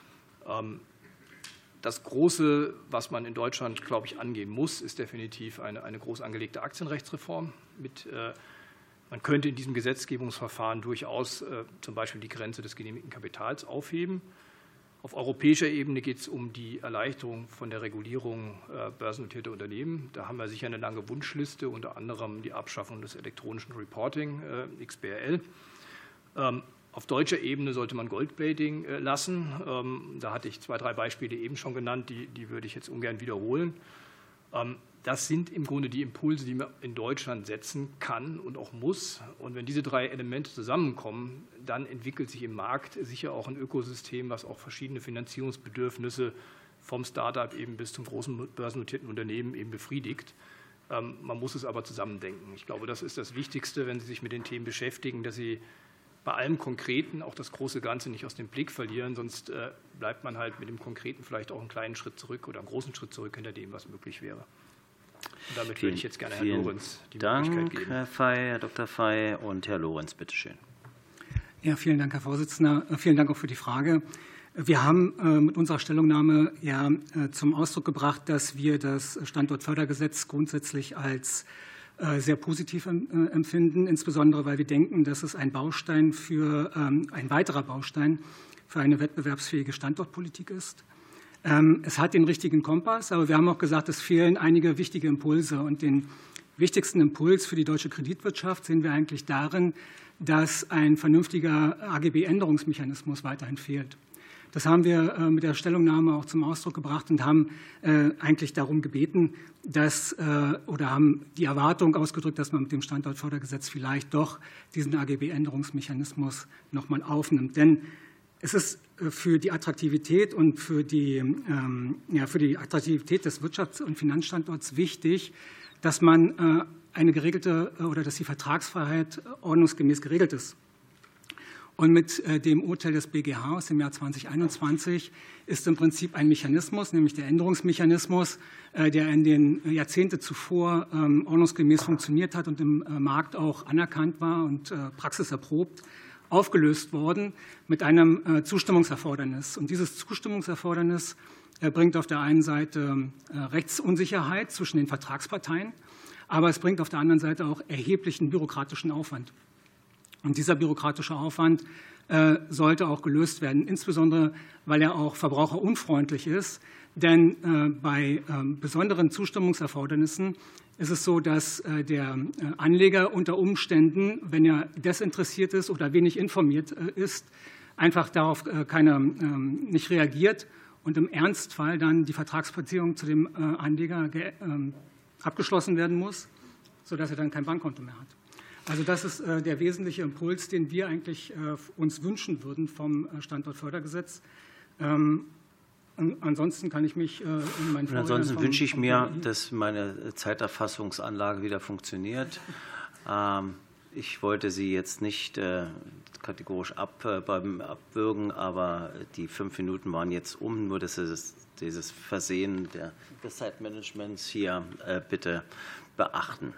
O: Das Große, was man in Deutschland, glaube ich, angehen muss, ist definitiv eine, eine groß angelegte Aktienrechtsreform. Mit, man könnte in diesem Gesetzgebungsverfahren durchaus zum Beispiel die Grenze des genehmigten Kapitals aufheben. Auf europäischer Ebene geht es um die Erleichterung von der Regulierung börsennotierter Unternehmen. Da haben wir sicher eine lange Wunschliste, unter anderem die Abschaffung des elektronischen Reporting, X B R L. Auf deutscher Ebene sollte man Goldplating lassen. Da hatte ich zwei, drei Beispiele eben schon genannt, die, die würde ich jetzt ungern wiederholen. Das sind im Grunde die Impulse, die man in Deutschland setzen kann und auch muss. Und wenn diese drei Elemente zusammenkommen, dann entwickelt sich im Markt sicher auch ein Ökosystem, was auch verschiedene Finanzierungsbedürfnisse vom Start-up eben bis zum großen börsennotierten Unternehmen eben befriedigt. Man muss es aber zusammendenken. Ich glaube, das ist das Wichtigste, wenn Sie sich mit den Themen beschäftigen, dass Sie bei allem Konkreten auch das große Ganze nicht aus dem Blick verlieren, sonst bleibt man halt mit dem Konkreten vielleicht auch einen kleinen Schritt zurück oder einen großen Schritt zurück hinter dem, was möglich wäre. Und damit würde ich jetzt gerne Herrn Lorenz die
A: Dank,
O: Möglichkeit geben.
A: Herr Fey, Herr Doktor Fey und Herr Lorenz, bitte schön.
T: Ja, vielen Dank, Herr Vorsitzender. Vielen Dank auch für die Frage. Wir haben mit unserer Stellungnahme ja zum Ausdruck gebracht, dass wir das Standortfördergesetz grundsätzlich als sehr positiv empfinden, insbesondere weil wir denken, dass es ein Baustein für ein weiterer Baustein für eine wettbewerbsfähige Standortpolitik ist. Es hat den richtigen Kompass, aber wir haben auch gesagt, es fehlen einige wichtige Impulse. Und den wichtigsten Impuls für die deutsche Kreditwirtschaft sehen wir eigentlich darin, dass ein vernünftiger A G B-Änderungsmechanismus weiterhin fehlt. Das haben wir mit der Stellungnahme auch zum Ausdruck gebracht und haben eigentlich darum gebeten, dass, oder haben die Erwartung ausgedrückt, dass man mit dem Standortfördergesetz vielleicht doch diesen A G B-Änderungsmechanismus noch mal aufnimmt. Denn es ist für die Attraktivität und für die, ja, für die Attraktivität des Wirtschafts- und Finanzstandorts wichtig, dass man eine geregelte oder dass die Vertragsfreiheit ordnungsgemäß geregelt ist. Und mit dem Urteil des B G H aus dem Jahr zweitausendeinundzwanzig ist im Prinzip ein Mechanismus, nämlich der Änderungsmechanismus, der in den Jahrzehnten zuvor ordnungsgemäß funktioniert hat und im Markt auch anerkannt war und praxiserprobt, aufgelöst worden mit einem Zustimmungserfordernis. Und dieses Zustimmungserfordernis bringt auf der einen Seite Rechtsunsicherheit zwischen den Vertragsparteien, aber es bringt auf der anderen Seite auch erheblichen bürokratischen Aufwand. Und dieser bürokratische Aufwand sollte auch gelöst werden, insbesondere weil er auch verbraucherunfreundlich ist. Denn bei besonderen Zustimmungserfordernissen ist es so, dass der Anleger unter Umständen, wenn er desinteressiert ist oder wenig informiert ist, einfach darauf keine, nicht reagiert und im Ernstfall dann die Vertragsbeziehung zu dem Anleger abgeschlossen werden muss. sodass er dann kein Bankkonto mehr hat. Also das ist der wesentliche Impuls, den wir eigentlich uns wünschen würden vom Standortfördergesetz. Ansonsten kann ich mich in meinen
A: Und Ansonsten wünsche ich mir, dass meine Zeiterfassungsanlage wieder funktioniert. Ich wollte Sie jetzt nicht kategorisch ab, beim Abwürgen, aber die fünf Minuten waren jetzt um. Nur, dass Sie das, dieses Versehen der, des Zeitmanagements hier bitte beachten.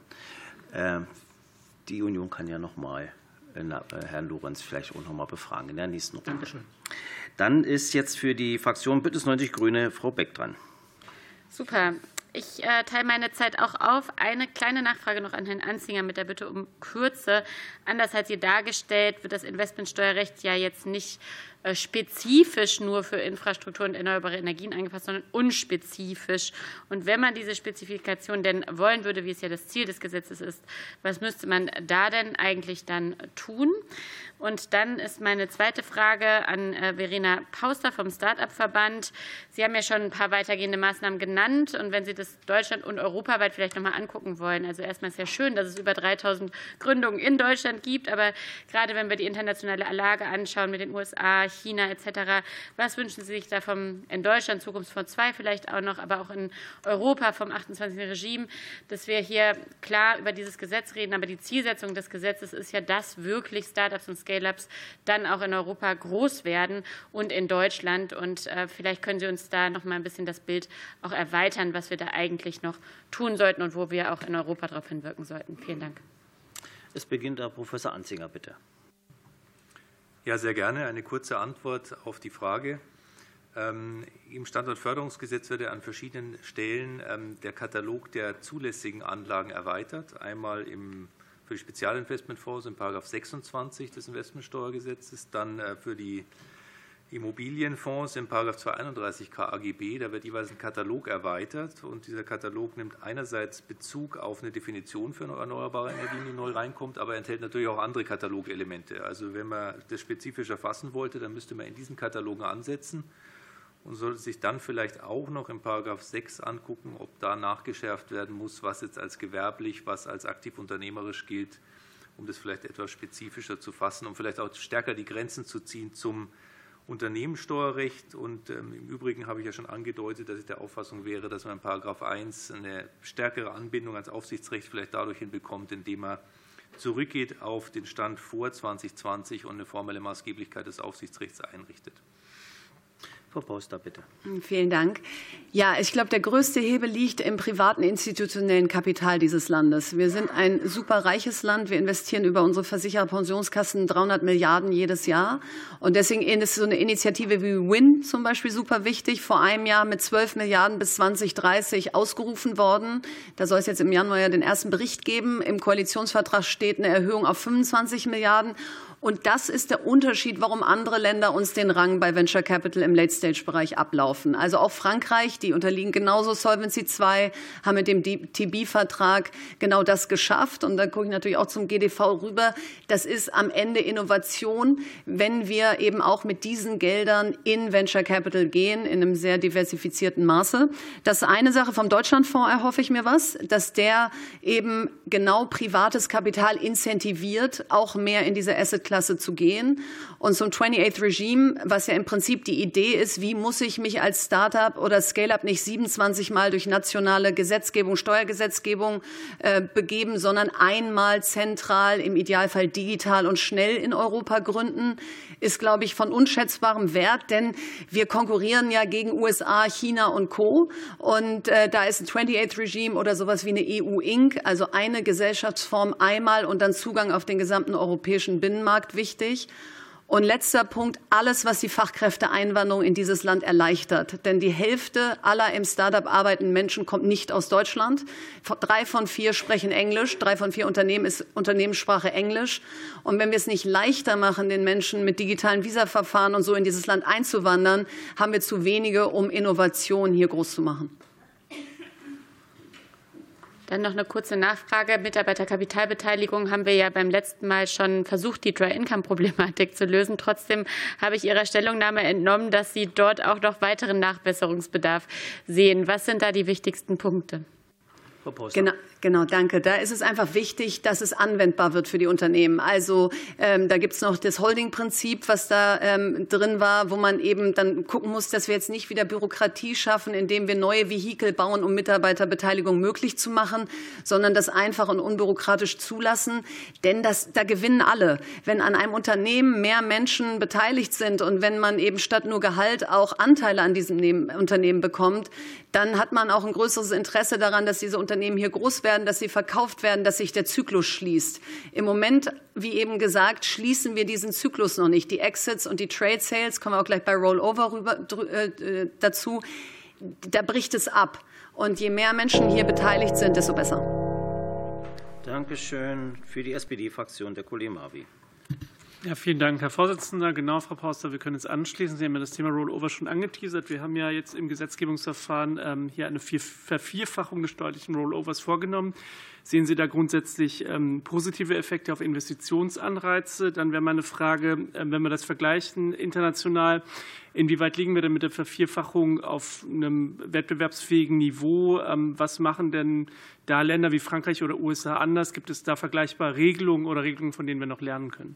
A: Die Union kann ja noch mal Herrn Lorenz vielleicht auch noch mal befragen in der nächsten Runde.
T: Dankeschön.
A: Dann ist jetzt für die Fraktion Bündnis neunzig Grüne Frau Beck dran.
H: Super. Ich äh, teile meine Zeit auch auf. Eine kleine Nachfrage noch an Herrn Anzinger mit der Bitte um Kürze. Anders als hier dargestellt, wird das Investmentsteuerrecht ja jetzt nicht äh, spezifisch nur für Infrastruktur und erneuerbare Energien angepasst, sondern unspezifisch. Und wenn man diese Spezifikation denn wollen würde, wie es ja das Ziel des Gesetzes ist, was müsste man da denn eigentlich dann tun? Und dann ist meine zweite Frage an Verena Pauster vom Start-up-Verband. Sie haben ja schon ein paar weitergehende Maßnahmen genannt. Und wenn Sie das Deutschland und europaweit vielleicht noch mal angucken wollen, also erstmal ist ja schön, dass es über dreitausend Gründungen in Deutschland gibt. Aber gerade wenn wir die internationale Lage anschauen mit den U S A, China et cetera, was wünschen Sie sich da vom, in Deutschland, Zukunftsfonds zwei vielleicht auch noch, aber auch in Europa vom achtundzwanzigsten Regime, dass wir hier klar über dieses Gesetz reden. Aber die Zielsetzung des Gesetzes ist ja, dass wirklich Start-ups und Scale-ups dann auch in Europa groß werden und in Deutschland. Und äh, vielleicht können Sie uns da noch mal ein bisschen das Bild auch erweitern, was wir da eigentlich noch tun sollten und wo wir auch in Europa darauf hinwirken sollten. Vielen Dank.
A: Es beginnt Herr Professor Anzinger, bitte.
U: Ja, sehr gerne. Eine kurze Antwort auf die Frage. Ähm, Im Standortförderungsgesetz wird ja an verschiedenen Stellen ähm, der Katalog der zulässigen Anlagen erweitert. Einmal im für die Spezialinvestmentfonds in Paragraph sechsundzwanzig des Investmentsteuergesetzes, dann für die Immobilienfonds in Paragraph zweihunderteinunddreißig K A G B. Da wird jeweils ein Katalog erweitert. Und dieser Katalog nimmt einerseits Bezug auf eine Definition für erneuerbare Energien, die neu reinkommt, aber enthält natürlich auch andere Katalogelemente. Also wenn man das spezifisch erfassen wollte, dann müsste man in diesen Katalogen ansetzen und sollte sich dann vielleicht auch noch in Paragraph sechs angucken, ob da nachgeschärft werden muss, was jetzt als gewerblich, was als aktiv unternehmerisch gilt, um das vielleicht etwas spezifischer zu fassen, um vielleicht auch stärker die Grenzen zu ziehen zum Unternehmenssteuerrecht. Und ähm, im Übrigen habe ich ja schon angedeutet, dass ich der Auffassung wäre, dass man in Paragraph eins eine stärkere Anbindung ans Aufsichtsrecht vielleicht dadurch hinbekommt, indem man zurückgeht auf den Stand vor zweitausendzwanzig und eine formelle Maßgeblichkeit des Aufsichtsrechts einrichtet.
A: Frau Pauster, bitte.
R: Vielen Dank. Ja, ich glaube, der größte Hebel liegt im privaten institutionellen Kapital dieses Landes. Wir sind ein superreiches Land. Wir investieren über unsere Versicherer-Pensionskassen dreihundert Milliarden jedes Jahr. Und deswegen ist so eine Initiative wie Win zum Beispiel super wichtig. Vor einem Jahr mit zwölf Milliarden bis zweitausenddreißig ausgerufen worden. Da soll es jetzt im Januar ja den ersten Bericht geben. Im Koalitionsvertrag steht eine Erhöhung auf fünfundzwanzig Milliarden. Und das ist der Unterschied, warum andere Länder uns den Rang bei Venture Capital im Late-Stage-Bereich ablaufen. Also auch Frankreich, die unterliegen genauso Solvency zwei, haben mit dem T B-Vertrag genau das geschafft. Und da gucke ich natürlich auch zum G D V rüber. Das ist am Ende Innovation, wenn wir eben auch mit diesen Geldern in Venture Capital gehen, in einem sehr diversifizierten Maße. Das ist eine Sache. Vom Deutschlandfonds erhoffe ich mir was, dass der eben genau privates Kapital incentiviert, auch mehr in diese Asset-Klasse zu gehen. Und zum achtundzwanzigsten Regime, was ja im Prinzip die Idee ist, wie muss ich mich als Start-up oder Scale-up nicht siebenundzwanzig Mal durch nationale Gesetzgebung, Steuergesetzgebung äh, begeben, sondern einmal zentral, im Idealfall digital und schnell in Europa gründen, ist, glaube ich, von unschätzbarem Wert, denn wir konkurrieren ja gegen U S A, China und Co. Und äh, da ist ein achtundzwanzigsten Regime oder sowas wie eine E U Incorporated, also eine Gesellschaftsform einmal und dann Zugang auf den gesamten europäischen Binnenmarkt wichtig. Und letzter Punkt, alles, was die Fachkräfteeinwanderung in dieses Land erleichtert. Denn die Hälfte aller im Start-up arbeitenden Menschen kommt nicht aus Deutschland. Drei von vier sprechen Englisch, drei von vier Unternehmen ist Unternehmenssprache Englisch. Und wenn wir es nicht leichter machen, den Menschen mit digitalen Visaverfahren und so in dieses Land einzuwandern, haben wir zu wenige, um Innovationen hier groß zu machen.
H: Dann noch eine kurze Nachfrage. Mitarbeiterkapitalbeteiligung haben wir ja beim letzten Mal schon versucht, die Dry-Income-Problematik zu lösen. Trotzdem habe ich Ihrer Stellungnahme entnommen, dass Sie dort auch noch weiteren Nachbesserungsbedarf sehen. Was sind da die wichtigsten Punkte?
R: Genau, Genau, danke. Da ist es einfach wichtig, dass es anwendbar wird für die Unternehmen. Also ähm, da gibt es noch das Holding-Prinzip, was da ähm, drin war, wo man eben dann gucken muss, dass wir jetzt nicht wieder Bürokratie schaffen, indem wir neue Vehikel bauen, um Mitarbeiterbeteiligung möglich zu machen, sondern das einfach und unbürokratisch zulassen. Denn das, da gewinnen alle. Wenn an einem Unternehmen mehr Menschen beteiligt sind und wenn man eben statt nur Gehalt auch Anteile an diesem Unternehmen bekommt, dann hat man auch ein größeres Interesse daran, dass diese Unternehmen hier groß werden, dass sie verkauft werden, dass sich der Zyklus schließt. Im Moment, wie eben gesagt, schließen wir diesen Zyklus noch nicht. Die Exits und die Trade Sales, kommen wir auch gleich bei Rollover rüber, äh, dazu, da bricht es ab. Und je mehr Menschen hier beteiligt sind, desto besser.
A: Dankeschön. Für die S P D-Fraktion der Kollege Marvi.
B: Ja, vielen Dank, Herr Vorsitzender. Genau, Frau Pauster, wir können uns anschließen. Sie haben ja das Thema Rollover schon angeteasert. Wir haben ja jetzt im Gesetzgebungsverfahren ähm, hier eine Vervierfachung des steuerlichen Rollovers vorgenommen. Sehen Sie da grundsätzlich ähm, positive Effekte auf Investitionsanreize? Dann wäre meine Frage, äh, wenn wir das vergleichen international, inwieweit liegen wir denn mit der Vervierfachung auf einem wettbewerbsfähigen Niveau? Ähm, was machen denn da Länder wie Frankreich oder U S A anders? Gibt es da vergleichbare Regelungen oder Regelungen, von denen wir noch lernen können?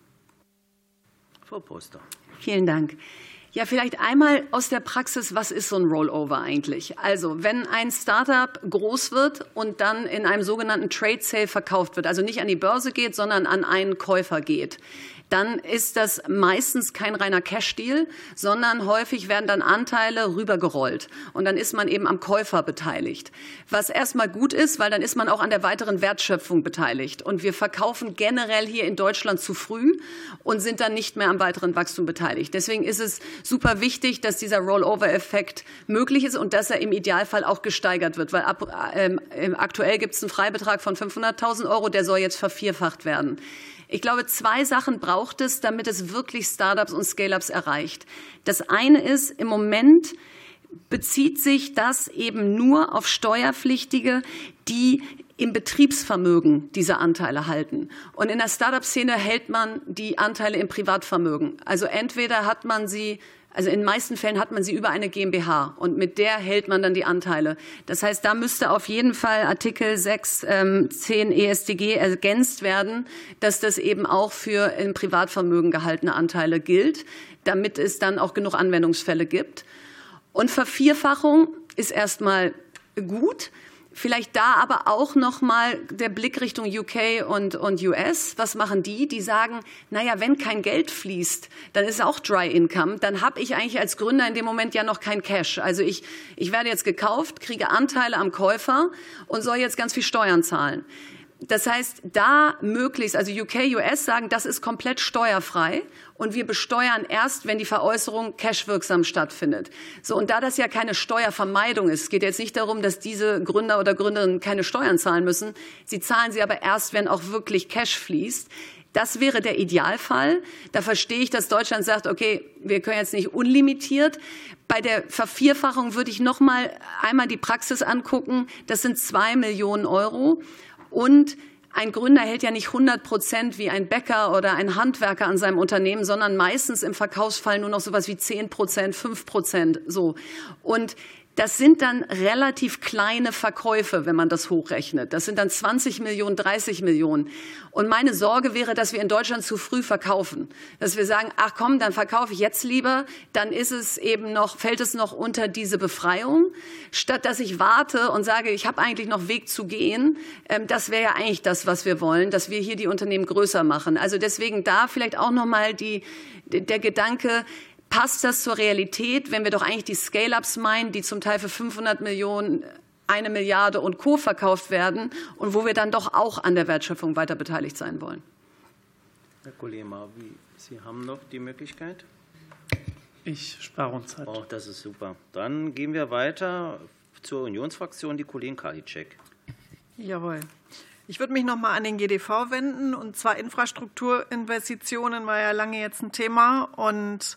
A: Frau Poster.
R: Vielen Dank. Ja, vielleicht einmal aus der Praxis, was ist so ein Rollover eigentlich? Also, wenn ein Startup groß wird und dann in einem sogenannten Trade Sale verkauft wird, also nicht an die Börse geht, sondern an einen Käufer geht, dann ist das meistens kein reiner Cash-Deal, sondern häufig werden dann Anteile rübergerollt. Und dann ist man eben am Käufer beteiligt. Was erstmal gut ist, weil dann ist man auch an der weiteren Wertschöpfung beteiligt. Und wir verkaufen generell hier in Deutschland zu früh und sind dann nicht mehr am weiteren Wachstum beteiligt. Deswegen ist es super wichtig, dass dieser Rollover-Effekt möglich ist und dass er im Idealfall auch gesteigert wird. Weil ab, äh, aktuell gibt es einen Freibetrag von fünfhunderttausend Euro, der soll jetzt vervierfacht werden. Ich glaube, zwei Sachen braucht es, damit es wirklich Startups und Scale-ups erreicht. Das eine ist, im Moment bezieht sich das eben nur auf Steuerpflichtige, die im Betriebsvermögen diese Anteile halten. Und in der Startup-Szene hält man die Anteile im Privatvermögen. Also entweder hat man sie Also in den meisten Fällen hat man sie über eine GmbH und mit der hält man dann die Anteile. Das heißt, da müsste auf jeden Fall Artikel sechs Punkt zehn E S tG ergänzt werden, dass das eben auch für im Privatvermögen gehaltene Anteile gilt, damit es dann auch genug Anwendungsfälle gibt. Und Vervierfachung ist erstmal gut. Vielleicht da aber auch noch mal der Blick Richtung U K und, und U S. Was machen die? Die sagen, naja, wenn kein Geld fließt, dann ist auch Dry Income. Dann habe ich eigentlich als Gründer in dem Moment ja noch kein Cash. Also ich, ich werde jetzt gekauft, kriege Anteile am Käufer und soll jetzt ganz viel Steuern zahlen. Das heißt, da möglichst, also U K, U S sagen, das ist komplett steuerfrei und wir besteuern erst, wenn die Veräußerung cashwirksam stattfindet. So, und da das ja keine Steuervermeidung ist, es geht jetzt nicht darum, dass diese Gründer oder Gründerinnen keine Steuern zahlen müssen. Sie zahlen sie aber erst, wenn auch wirklich Cash fließt. Das wäre der Idealfall. Da verstehe ich, dass Deutschland sagt, okay, wir können jetzt nicht unlimitiert. Bei der Vervierfachung würde ich noch mal einmal die Praxis angucken. Das sind zwei Millionen Euro. Und ein Gründer hält ja nicht hundert Prozent wie ein Bäcker oder ein Handwerker an seinem Unternehmen, sondern meistens im Verkaufsfall nur noch sowas wie zehn Prozent, fünf Prozent, so. Und das sind dann relativ kleine Verkäufe, wenn man das hochrechnet. Das sind dann zwanzig Millionen, dreißig Millionen. Und meine Sorge wäre, dass wir in Deutschland zu früh verkaufen. Dass wir sagen, ach komm, dann verkaufe ich jetzt lieber. Dann ist es eben noch, fällt es noch unter diese Befreiung. Statt dass ich warte und sage, ich habe eigentlich noch Weg zu gehen. Das wäre ja eigentlich das, was wir wollen, dass wir hier die Unternehmen größer machen. Also deswegen da vielleicht auch noch mal die, der Gedanke, passt das zur Realität, wenn wir doch eigentlich die Scale-ups meinen, die zum Teil für fünfhundert Millionen, eine Milliarde und Co. verkauft werden und wo wir dann doch auch an der Wertschöpfung weiter beteiligt sein wollen?
A: Herr Kollege Marvi, Sie haben noch die Möglichkeit.
B: Ich spare uns Zeit.
A: Oh, das ist super. Dann gehen wir weiter zur Unionsfraktion, die Kollegin Karliczek.
N: Jawohl. Ich würde mich noch mal an den G D V wenden, und zwar Infrastrukturinvestitionen war ja lange jetzt ein Thema. Und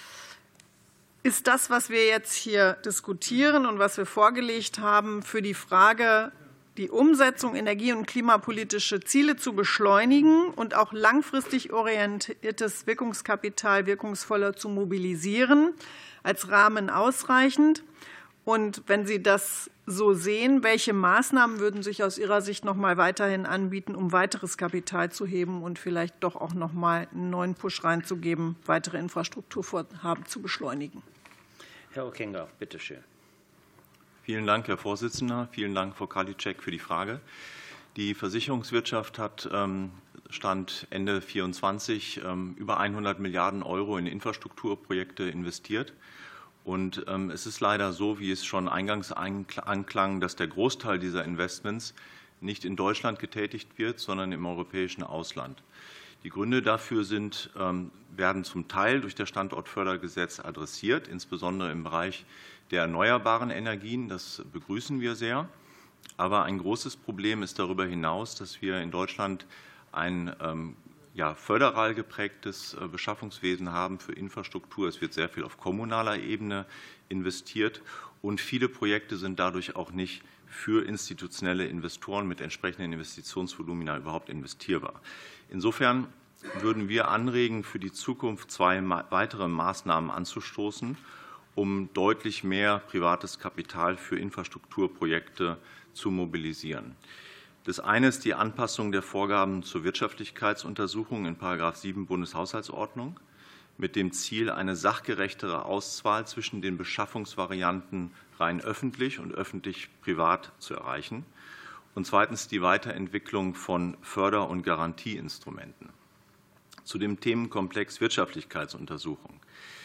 N: ist das, was wir jetzt hier diskutieren und was wir vorgelegt haben, für die Frage, die Umsetzung energie- und klimapolitische Ziele zu beschleunigen und auch langfristig orientiertes Wirkungskapital wirkungsvoller zu mobilisieren, als Rahmen ausreichend? Und wenn Sie das so sehen? Welche Maßnahmen würden sich aus Ihrer Sicht noch mal weiterhin anbieten, um weiteres Kapital zu heben und vielleicht doch auch noch mal einen neuen Push reinzugeben, weitere Infrastrukturvorhaben zu beschleunigen?
A: Herr Okenga, bitte schön.
L: Vielen Dank, Herr Vorsitzender. Vielen Dank, Frau Karliczek, für die Frage. Die Versicherungswirtschaft hat Stand Ende vierundzwanzig über hundert Milliarden Euro in Infrastrukturprojekte investiert. Und es ist leider so, wie es schon eingangs anklang, dass der Großteil dieser Investments nicht in Deutschland getätigt wird, sondern im europäischen Ausland. Die Gründe dafür sind, werden zum Teil durch das Standortfördergesetz adressiert, insbesondere im Bereich der erneuerbaren Energien. Das begrüßen wir sehr. Aber ein großes Problem ist darüber hinaus, dass wir in Deutschland ein ja, föderal geprägtes Beschaffungswesen haben für Infrastruktur. Es wird sehr viel auf kommunaler Ebene investiert, und viele Projekte sind dadurch auch nicht für institutionelle Investoren mit entsprechenden Investitionsvolumina überhaupt investierbar. Insofern würden wir anregen, für die Zukunft zwei weitere Maßnahmen anzustoßen, um deutlich mehr privates Kapital für Infrastrukturprojekte zu mobilisieren. Das eine ist die Anpassung der Vorgaben zur Wirtschaftlichkeitsuntersuchung in Paragraph sieben Bundeshaushaltsordnung mit dem Ziel, eine sachgerechtere Auswahl zwischen den Beschaffungsvarianten rein öffentlich und öffentlich-privat zu erreichen. Und zweitens die Weiterentwicklung von Förder- und Garantieinstrumenten. Zu dem Themenkomplex Wirtschaftlichkeitsuntersuchung.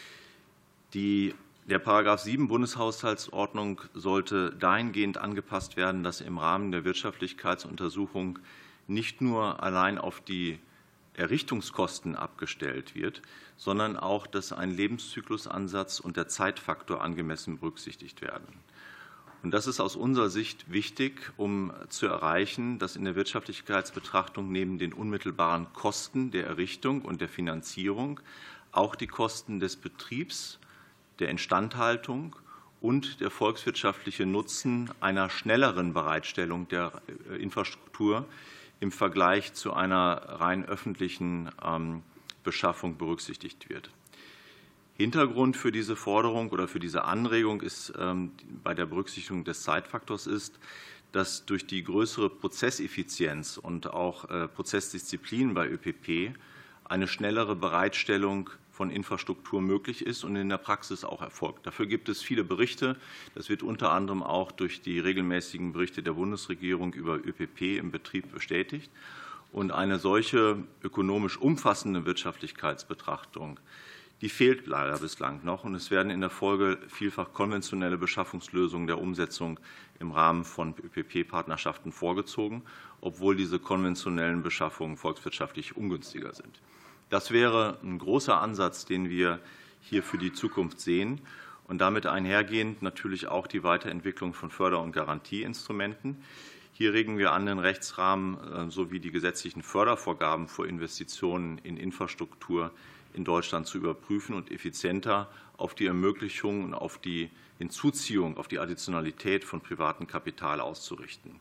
L: Die Der Paragraph sieben Bundeshaushaltsordnung sollte dahingehend angepasst werden, dass im Rahmen der Wirtschaftlichkeitsuntersuchung nicht nur allein auf die Errichtungskosten abgestellt wird, sondern auch, dass ein Lebenszyklusansatz und der Zeitfaktor angemessen berücksichtigt werden. Und das ist aus unserer Sicht wichtig, um zu erreichen, dass in der Wirtschaftlichkeitsbetrachtung neben den unmittelbaren Kosten der Errichtung und der Finanzierung auch die Kosten des Betriebs, der Instandhaltung und der volkswirtschaftliche Nutzen einer schnelleren Bereitstellung der Infrastruktur im Vergleich zu einer rein öffentlichen Beschaffung berücksichtigt wird. Hintergrund für diese Forderung oder für diese Anregung ist bei der Berücksichtigung des Zeitfaktors ist, dass durch die größere Prozesseffizienz und auch Prozessdisziplin bei ÖPP eine schnellere Bereitstellung von Infrastruktur möglich ist und in der Praxis auch erfolgt. Dafür gibt es viele Berichte. Das wird unter anderem auch durch die regelmäßigen Berichte der Bundesregierung über ÖPP im Betrieb bestätigt. Und eine solche ökonomisch umfassende Wirtschaftlichkeitsbetrachtung, die fehlt leider bislang noch. Und es werden in der Folge vielfach konventionelle Beschaffungslösungen der Umsetzung im Rahmen von ÖPP-Partnerschaften vorgezogen, obwohl diese konventionellen Beschaffungen volkswirtschaftlich ungünstiger sind. Das wäre ein großer Ansatz, den wir hier für die Zukunft sehen, und damit einhergehend natürlich auch die Weiterentwicklung von Förder- und Garantieinstrumenten. Hier regen wir an, den Rechtsrahmen sowie die gesetzlichen Fördervorgaben für Investitionen in Infrastruktur in Deutschland zu überprüfen und effizienter auf die Ermöglichung und auf die Hinzuziehung, auf die Additionalität von privatem Kapital auszurichten.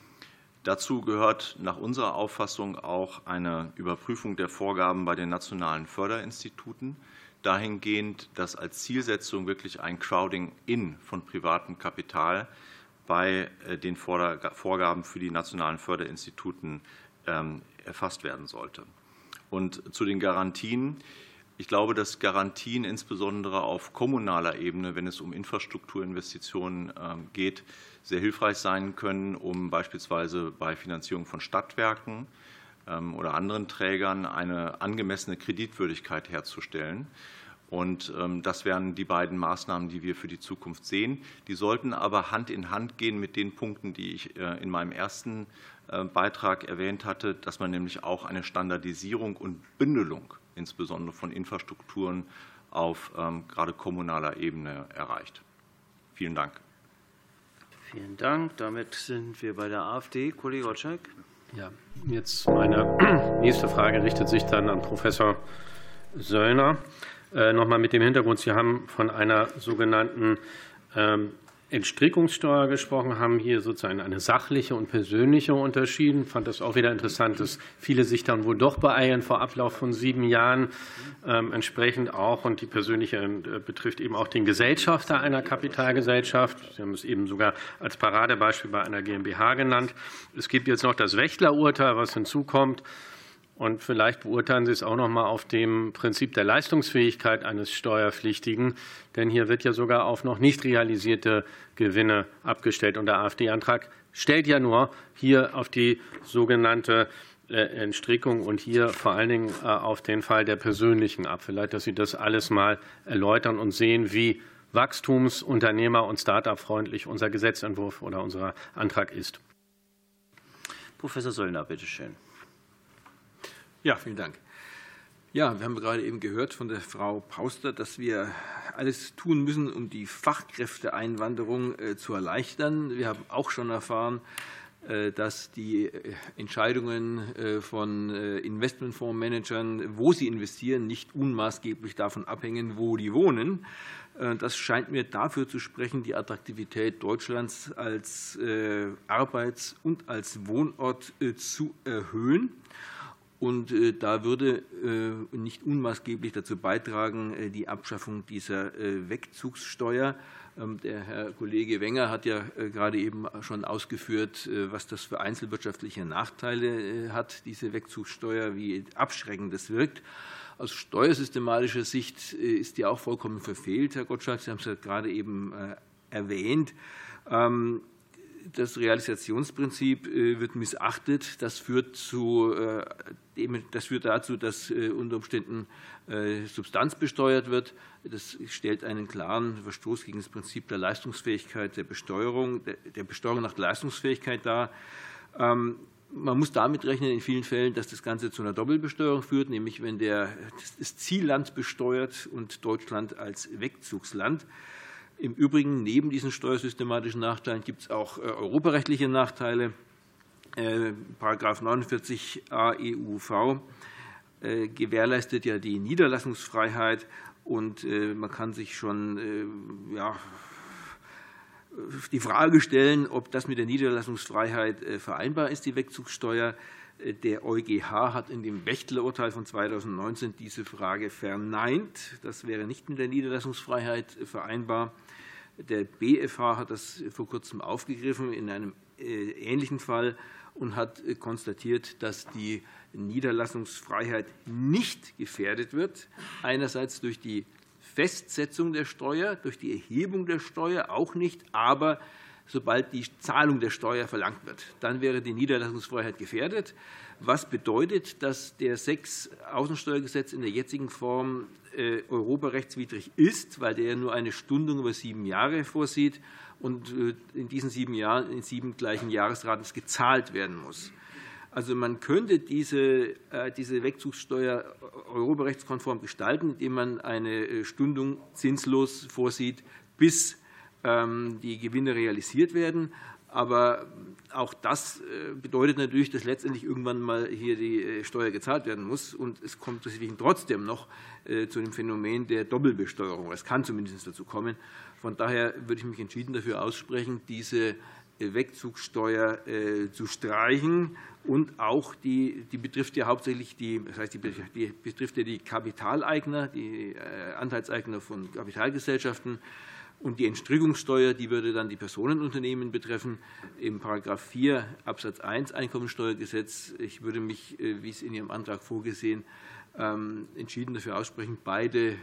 L: Dazu gehört nach unserer Auffassung auch eine Überprüfung der Vorgaben bei den nationalen Förderinstituten, dahingehend, dass als Zielsetzung wirklich ein Crowding-in von privatem Kapital bei den Vorgaben für die nationalen Förderinstituten erfasst werden sollte. Und zu den Garantien. Ich glaube, dass Garantien insbesondere auf kommunaler Ebene, wenn es um Infrastrukturinvestitionen geht, sehr hilfreich sein können, um beispielsweise bei Finanzierung von Stadtwerken oder anderen Trägern eine angemessene Kreditwürdigkeit herzustellen. Und das wären die beiden Maßnahmen, die wir für die Zukunft sehen. Die sollten aber Hand in Hand gehen mit den Punkten, die ich in meinem ersten Beitrag erwähnt hatte, dass man nämlich auch eine Standardisierung und Bündelung insbesondere von Infrastrukturen auf gerade kommunaler Ebene erreicht. Vielen Dank.
A: Vielen Dank. Damit sind wir bei der AfD. Kollege Gottschalk.
D: Ja, jetzt meine nächste Frage richtet sich dann an Professor Söllner. Noch mal mit dem Hintergrund, Sie haben von einer sogenannten Entstrickungssteuer gesprochen, haben hier sozusagen eine sachliche und persönliche unterschieden. Ich fand das auch wieder interessant, dass viele sich dann wohl doch beeilen vor Ablauf von sieben Jahren ähm, entsprechend auch. Und die persönliche äh, betrifft eben auch den Gesellschafter einer Kapitalgesellschaft. Sie haben es eben sogar als Paradebeispiel bei einer GmbH genannt. Es gibt jetzt noch das Wächtler-Urteil, was hinzukommt. Und vielleicht beurteilen Sie es auch noch mal auf dem Prinzip der Leistungsfähigkeit eines Steuerpflichtigen, denn hier wird ja sogar auf noch nicht realisierte Gewinne abgestellt. Und der AfD-Antrag stellt ja nur hier auf die sogenannte Entstrickung und hier vor allen Dingen auf den Fall der persönlichen ab. Vielleicht, dass Sie das alles mal erläutern und sehen, wie wachstums-, unternehmer- und Start-up-freundlich unser Gesetzentwurf oder unser Antrag ist.
A: Professor Söllner, bitte schön.
E: Ja, vielen Dank. Ja, wir haben gerade eben gehört von der Frau Pauster, dass wir alles tun müssen, um die Fachkräfteeinwanderung äh, zu erleichtern. Wir haben auch schon erfahren, äh, dass die Entscheidungen äh, von äh, Investmentfondsmanagern, wo sie investieren, nicht unmaßgeblich davon abhängen, wo die wohnen. Äh, das scheint mir dafür zu sprechen, die Attraktivität Deutschlands als äh, Arbeits- und als Wohnort äh, zu erhöhen. Und äh, da würde äh, nicht unmaßgeblich dazu beitragen, äh, die Abschaffung dieser äh, Wegzugssteuer. Ähm, der Herr Kollege Wenger hat ja äh, gerade eben schon ausgeführt, äh, was das für einzelwirtschaftliche Nachteile äh, hat, diese Wegzugssteuer, wie abschreckend das wirkt. Aus steuersystematischer Sicht äh, ist die auch vollkommen verfehlt, Herr Gottschalk. Sie haben es ja gerade eben äh, erwähnt. Ähm, Das Realisationsprinzip wird missachtet. Das führt, zu, das führt dazu, dass unter Umständen Substanz besteuert wird. Das stellt einen klaren Verstoß gegen das Prinzip der Leistungsfähigkeit der Besteuerung, der Besteuerung nach Leistungsfähigkeit dar. Man muss damit rechnen in vielen Fällen, dass das Ganze zu einer Doppelbesteuerung führt, nämlich wenn der, das Zielland besteuert und Deutschland als Wegzugsland. Im Übrigen, neben diesen steuersystematischen Nachteilen gibt es auch europarechtliche Nachteile. Paragraph neunundvierzig a E U V gewährleistet ja die Niederlassungsfreiheit, und man kann sich schon ja, die Frage stellen, ob das mit der Niederlassungsfreiheit vereinbar ist, die Wegzugssteuer. Der EuGH hat in dem Wächtler-Urteil von zweitausendneunzehn diese Frage verneint. Das wäre nicht mit der Niederlassungsfreiheit vereinbar. Der B F H hat das vor kurzem aufgegriffen in einem ähnlichen Fall und hat konstatiert, dass die Niederlassungsfreiheit nicht gefährdet wird. Einerseits durch die Festsetzung der Steuer, durch die Erhebung der Steuer auch nicht, aber sobald die Zahlung der Steuer verlangt wird, dann wäre die Niederlassungsfreiheit gefährdet. Was bedeutet, dass der sechs Außensteuergesetz in der jetzigen Form äh, europarechtswidrig ist, weil der nur eine Stundung über sieben Jahre vorsieht und äh, in diesen sieben Jahren in sieben gleichen Jahresraten gezahlt werden muss. Also man könnte diese, äh, diese Wegzugssteuer europarechtskonform gestalten, indem man eine Stundung zinslos vorsieht, bis die Gewinne realisiert werden. Aber auch das bedeutet natürlich, dass letztendlich irgendwann mal hier die Steuer gezahlt werden muss. Und es kommt deswegen trotzdem noch zu dem Phänomen der Doppelbesteuerung. Es kann zumindest dazu kommen. Von daher würde ich mich entschieden dafür aussprechen, diese Wegzugssteuer zu streichen. Und auch die, die betrifft ja hauptsächlich die, das heißt, die betrifft ja die Kapitaleigner, die Anteilseigner von Kapitalgesellschaften. Und die Entstrickungssteuer, die würde dann die Personenunternehmen betreffen. Im Paragraph vier Absatz eins Einkommensteuergesetz, ich würde mich, wie es in Ihrem Antrag vorgesehen, entschieden dafür aussprechen, beide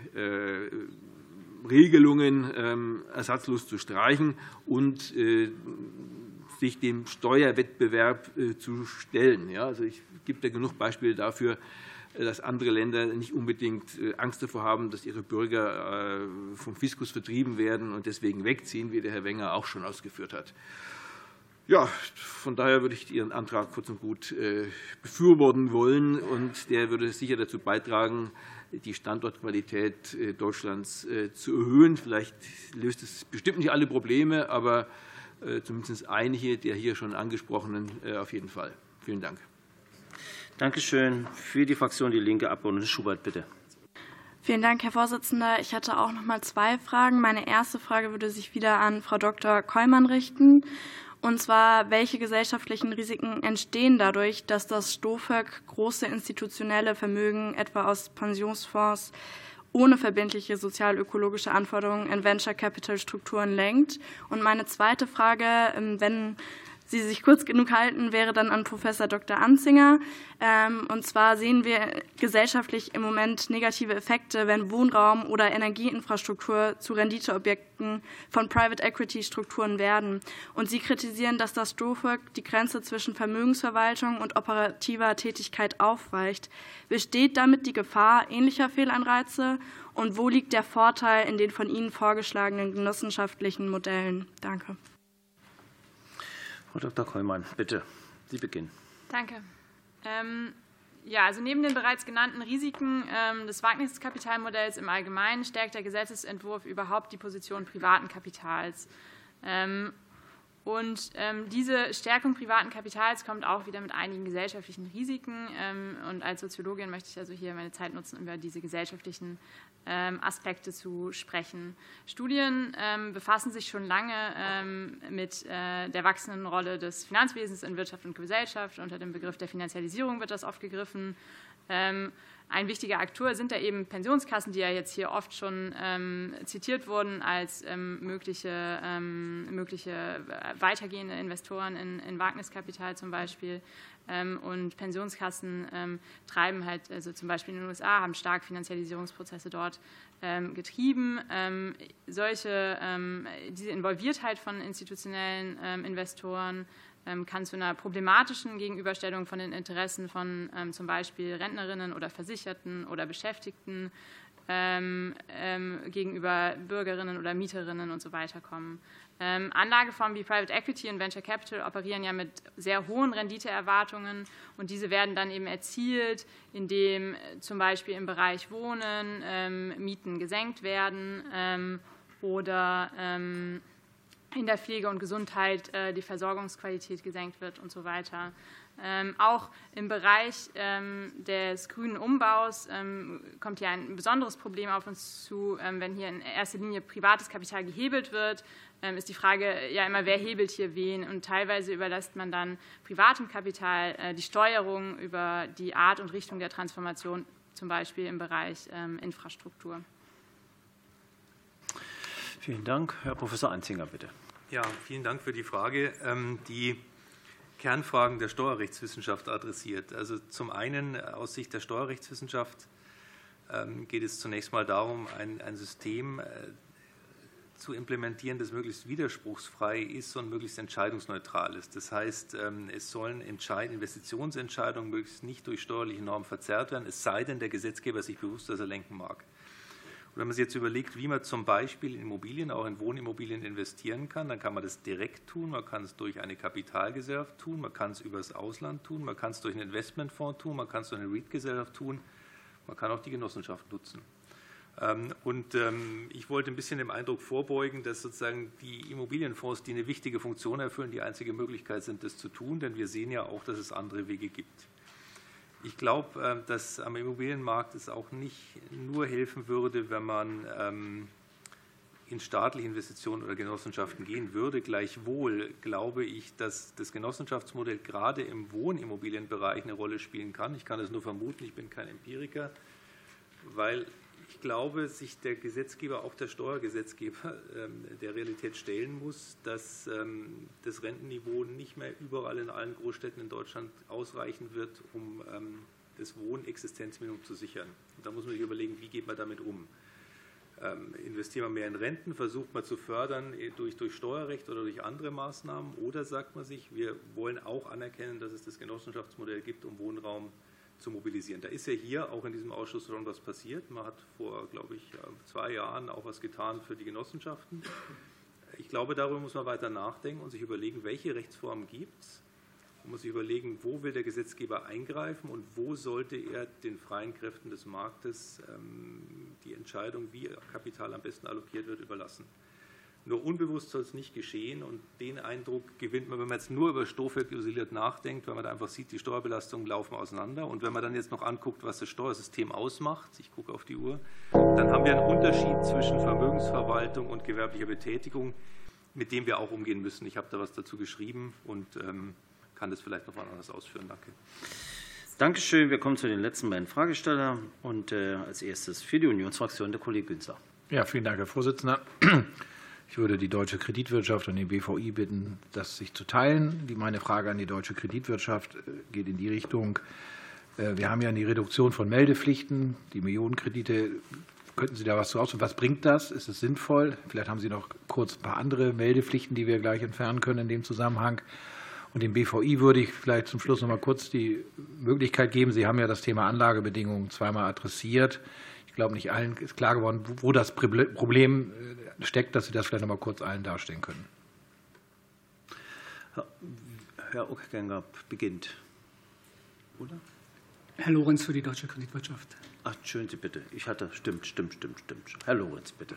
E: Regelungen ersatzlos zu streichen und sich dem Steuerwettbewerb zu stellen. Ja, also ich gebe da genug Beispiele dafür, dass andere Länder nicht unbedingt Angst davor haben, dass ihre Bürger vom Fiskus vertrieben werden und deswegen wegziehen, wie der Herr Wenger auch schon ausgeführt hat. Ja, von daher würde ich Ihren Antrag kurz und gut befürworten wollen, und der würde sicher dazu beitragen, die Standortqualität Deutschlands zu erhöhen. Vielleicht löst es bestimmt nicht alle Probleme, aber zumindest einige der hier schon angesprochenen auf jeden Fall. Vielen Dank.
A: Danke schön. Für die Fraktion Die Linke, Abgeordnete Schubert, bitte.
I: Vielen Dank, Herr Vorsitzender. Ich hatte auch noch mal zwei Fragen. Meine erste Frage würde sich wieder an Frau Doktor Kollmann richten. Und zwar, welche gesellschaftlichen Risiken entstehen dadurch, dass das StoFöG große institutionelle Vermögen, etwa aus Pensionsfonds, ohne verbindliche sozial-ökologische Anforderungen in Venture-Capital-Strukturen lenkt? Und meine zweite Frage, wenn Sie sich kurz genug halten, wäre dann an Professor Doktor Anzinger. Und zwar sehen wir gesellschaftlich im Moment negative Effekte, wenn Wohnraum oder Energieinfrastruktur zu Renditeobjekten von Private Equity Strukturen werden. Und Sie kritisieren, dass das StoFöG die Grenze zwischen Vermögensverwaltung und operativer Tätigkeit aufweicht. Besteht damit die Gefahr ähnlicher Fehlanreize? Und wo liegt der Vorteil in den von Ihnen vorgeschlagenen genossenschaftlichen Modellen? Danke.
A: Frau Doktor Kollmann, bitte, Sie beginnen.
J: Danke. Ähm, ja, also neben den bereits genannten Risiken ähm, des Wagniskapitalmodells im Allgemeinen stärkt der Gesetzesentwurf überhaupt die Position privaten Kapitals. Ähm, Und ähm, diese Stärkung privaten Kapitals kommt auch wieder mit einigen gesellschaftlichen Risiken. Ähm, und als Soziologin möchte ich also hier meine Zeit nutzen, um über diese gesellschaftlichen ähm, Aspekte zu sprechen. Studien ähm, befassen sich schon lange ähm, mit äh, der wachsenden Rolle des Finanzwesens in Wirtschaft und Gesellschaft. Unter dem Begriff der Finanzialisierung wird das oft gegriffen. Ähm, Ein wichtiger Akteur sind da eben Pensionskassen, die ja jetzt hier oft schon ähm, zitiert wurden als ähm, mögliche, ähm, mögliche weitergehende Investoren in, in Wagniskapital zum Beispiel. Ähm, und Pensionskassen ähm, treiben halt, also zum Beispiel in den U S A, haben stark Finanzialisierungsprozesse dort ähm, getrieben. Ähm, solche, ähm, diese Involviertheit von institutionellen ähm, Investoren kann zu einer problematischen Gegenüberstellung von den Interessen von ähm, zum Beispiel Rentnerinnen oder Versicherten oder Beschäftigten ähm, ähm, gegenüber Bürgerinnen oder Mieterinnen und so weiter kommen. Ähm, Anlageformen wie Private Equity und Venture Capital operieren ja mit sehr hohen Renditeerwartungen und diese werden dann eben erzielt, indem zum Beispiel im Bereich Wohnen ähm, Mieten gesenkt werden ähm, oder ähm, in der Pflege und Gesundheit äh, die Versorgungsqualität gesenkt wird und so weiter. Ähm, auch im Bereich ähm, des grünen Umbaus ähm, kommt hier ein besonderes Problem auf uns zu. Ähm, wenn hier in erster Linie privates Kapital gehebelt wird, ähm, ist die Frage ja immer, wer hebelt hier wen? Und teilweise überlässt man dann privatem Kapital äh, die Steuerung über die Art und Richtung der Transformation, zum Beispiel im Bereich ähm, Infrastruktur.
A: Vielen Dank. Herr Professor Anzinger, bitte.
U: Ja, vielen Dank für die Frage, die Kernfragen der Steuerrechtswissenschaft adressiert. Also zum einen aus Sicht der Steuerrechtswissenschaft geht es zunächst mal darum, ein, ein System zu implementieren, das möglichst widerspruchsfrei ist und möglichst entscheidungsneutral ist. Das heißt, es sollen Entscheid- Investitionsentscheidungen möglichst nicht durch steuerliche Normen verzerrt werden, es sei denn, der Gesetzgeber sich bewusst, dass er lenken mag. Und wenn man sich jetzt überlegt, wie man zum Beispiel in Immobilien, auch in Wohnimmobilien investieren kann, dann kann man das direkt tun, man kann es durch eine Kapitalgesellschaft tun, man kann es über das Ausland tun, man kann es durch einen Investmentfonds tun, man kann es durch eine REIT-Gesellschaft tun, man kann auch die Genossenschaft nutzen. Und ich wollte ein bisschen dem Eindruck vorbeugen, dass sozusagen die Immobilienfonds, die eine wichtige Funktion erfüllen, die einzige Möglichkeit sind, das zu tun, denn wir sehen ja auch, dass es andere Wege gibt. Ich glaube, dass am Immobilienmarkt es auch nicht nur helfen würde, wenn man in staatliche Investitionen oder Genossenschaften gehen würde. Gleichwohl glaube ich, dass das Genossenschaftsmodell gerade im Wohnimmobilienbereich eine Rolle spielen kann. Ich kann es nur vermuten, ich bin kein Empiriker, weil ich glaube, sich der Gesetzgeber, auch der Steuergesetzgeber, der Realität stellen muss, dass das Rentenniveau nicht mehr überall in allen Großstädten in Deutschland ausreichen wird, um das Wohnexistenzminimum zu sichern. Und da muss man sich überlegen, wie geht man damit um. Investiert man mehr in Renten, versucht man zu fördern durch, durch Steuerrecht oder durch andere Maßnahmen, oder sagt man sich, wir wollen auch anerkennen, dass es das Genossenschaftsmodell gibt, um Wohnraum zu mobilisieren. Da ist ja hier auch in diesem Ausschuss schon was passiert. Man hat vor, glaube ich, zwei Jahren auch was getan für die Genossenschaften. Ich glaube, darüber muss man weiter nachdenken und sich überlegen, welche Rechtsformen gibt es. Man muss sich überlegen, wo will der Gesetzgeber eingreifen und wo sollte er den freien Kräften des Marktes die Entscheidung, wie Kapital am besten allokiert wird, überlassen. Nur unbewusst soll es nicht geschehen. Und den Eindruck gewinnt man, wenn man jetzt nur über Stoffelk isoliert nachdenkt, weil man da einfach sieht, die Steuerbelastungen laufen auseinander. Und wenn man dann jetzt noch anguckt, was das Steuersystem ausmacht, ich gucke auf die Uhr, dann haben wir einen Unterschied zwischen Vermögensverwaltung und gewerblicher Betätigung, mit dem wir auch umgehen müssen. Ich habe da was dazu geschrieben und ähm, kann das vielleicht noch mal anders ausführen. Danke.
A: Dankeschön. Wir kommen zu den letzten beiden Fragestellern. Und äh, als erstes für die Unionsfraktion der Kollege Günzler.
F: Ja, vielen Dank, Herr Vorsitzender. Ich würde die deutsche Kreditwirtschaft und den B V I bitten, das sich zu teilen. Meine Frage an die deutsche Kreditwirtschaft geht in die Richtung, wir haben ja die Reduktion von Meldepflichten, die Millionenkredite. Könnten Sie da was zu ausführen? Was bringt das? Ist es sinnvoll? Vielleicht haben Sie noch kurz ein paar andere Meldepflichten, die wir gleich entfernen können in dem Zusammenhang. Und dem B V I würde ich vielleicht zum Schluss noch mal kurz die Möglichkeit geben. Sie haben ja das Thema Anlagebedingungen zweimal adressiert. Ich glaube, nicht allen ist klar geworden, wo das Problem steckt, dass Sie das vielleicht noch mal kurz allen darstellen können.
A: Herr Ockegänger beginnt, oder?
T: Herr Lorenz für die deutsche Kreditwirtschaft.
A: Ach, schön Sie bitte. Ich hatte, stimmt, stimmt, stimmt, stimmt. Herr Lorenz, bitte.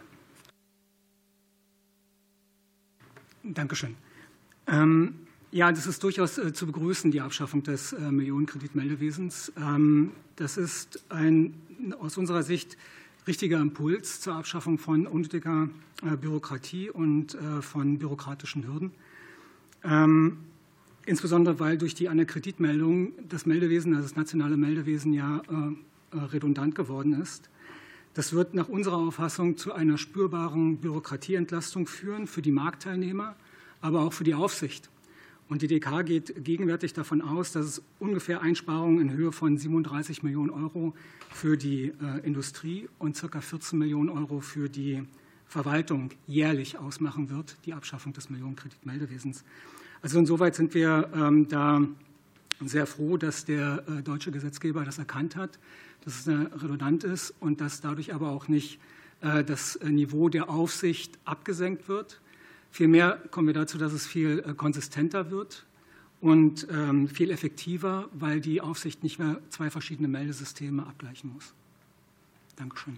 T: Dankeschön. Ähm, ja, das ist durchaus äh, zu begrüßen, die Abschaffung des äh, Millionenkreditmeldewesens. Ähm, das ist ein aus unserer Sicht richtiger Impuls zur Abschaffung von unnötiger äh, Bürokratie und äh, von bürokratischen Hürden. Ähm, insbesondere, weil durch die Anne-Kreditmeldung das Meldewesen, also das nationale Meldewesen, ja äh, redundant geworden ist. Das wird nach unserer Auffassung zu einer spürbaren Bürokratieentlastung führen für die Marktteilnehmer, aber auch für die Aufsicht. Und die D K geht gegenwärtig davon aus, dass es ungefähr Einsparungen in Höhe von siebenunddreißig Millionen Euro für die äh, Industrie und ca. vierzehn Millionen Euro für die Verwaltung jährlich ausmachen wird, die Abschaffung des Millionenkreditmeldewesens. Also insoweit sind wir ähm, da sehr froh, dass der äh, deutsche Gesetzgeber das erkannt hat, dass es äh, redundant ist und dass dadurch aber auch nicht äh, das Niveau der Aufsicht abgesenkt wird. Vielmehr kommen wir dazu, dass es viel äh, konsistenter wird und ähm, viel effektiver, weil die Aufsicht nicht mehr zwei verschiedene Meldesysteme abgleichen muss. Dankeschön.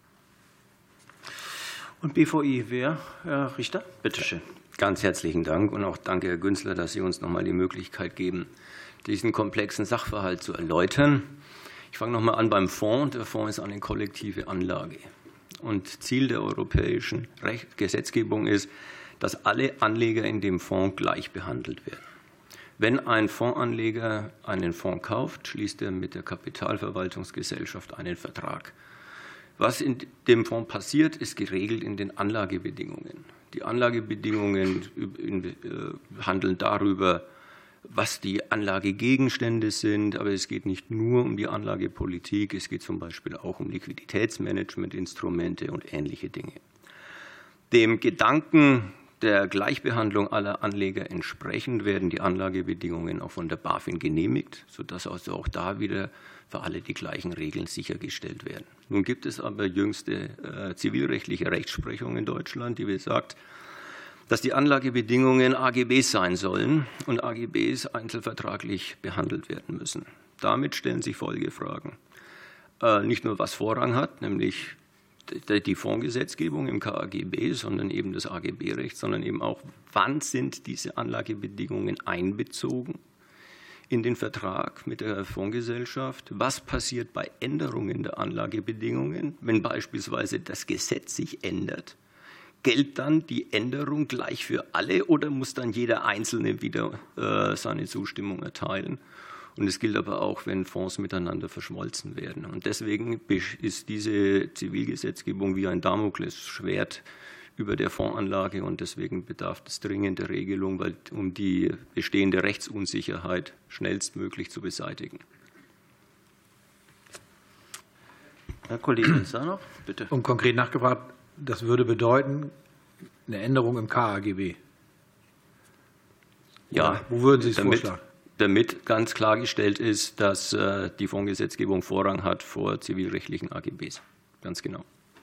A: Und B V I, wer? Herr Richter, bitte schön.
C: Ganz herzlichen Dank und auch danke, Herr Günzler, dass Sie uns noch mal die Möglichkeit geben, diesen komplexen Sachverhalt zu erläutern. Ich fange noch mal an beim Fonds. Der Fonds ist eine kollektive Anlage. Und Ziel der europäischen Gesetzgebung ist, dass alle Anleger in dem Fonds gleich behandelt werden. Wenn ein Fondsanleger einen Fonds kauft, schließt er mit der Kapitalverwaltungsgesellschaft einen Vertrag. Was in dem Fonds passiert, ist geregelt in den Anlagebedingungen. Die Anlagebedingungen handeln darüber, was die Anlagegegenstände sind, aber es geht nicht nur um die Anlagepolitik, es geht zum Beispiel auch um Liquiditätsmanagementinstrumente und ähnliche Dinge. Dem Gedanken der Gleichbehandlung aller Anleger entsprechend werden die Anlagebedingungen auch von der BaFin genehmigt, sodass also auch da wieder für alle die gleichen Regeln sichergestellt werden. Nun gibt es aber jüngste äh, zivilrechtliche Rechtsprechung in Deutschland, die besagt, dass die Anlagebedingungen A G Bs sein sollen und A G Bs einzelvertraglich behandelt werden müssen. Damit stellen sich Folgefragen. Äh, nicht nur, was Vorrang hat, nämlich die Fondsgesetzgebung im K A G B, sondern eben das A G B-Recht, sondern eben auch, wann sind diese Anlagebedingungen einbezogen in den Vertrag mit der Fondsgesellschaft? Was passiert bei Änderungen der Anlagebedingungen, wenn beispielsweise das Gesetz sich ändert? Gilt dann die Änderung gleich für alle oder muss dann jeder Einzelne wieder äh, seine Zustimmung erteilen? Und es gilt aber auch, wenn Fonds miteinander verschmolzen werden. Und deswegen ist diese Zivilgesetzgebung wie ein Damoklesschwert über der Fondsanlage. Und deswegen bedarf es dringend der Regelung, weil, um die bestehende Rechtsunsicherheit schnellstmöglich zu beseitigen.
A: Herr Kollege Sarnoff, bitte.
F: Und konkret nachgefragt, das würde bedeuten, eine Änderung im K A G B.
C: Ja,
F: wo würden Sie es
C: damit,
F: vorschlagen?
C: Damit ganz klargestellt ist, dass äh, die Fondsgesetzgebung Vorrang hat vor zivilrechtlichen A G Bs. Ganz genau.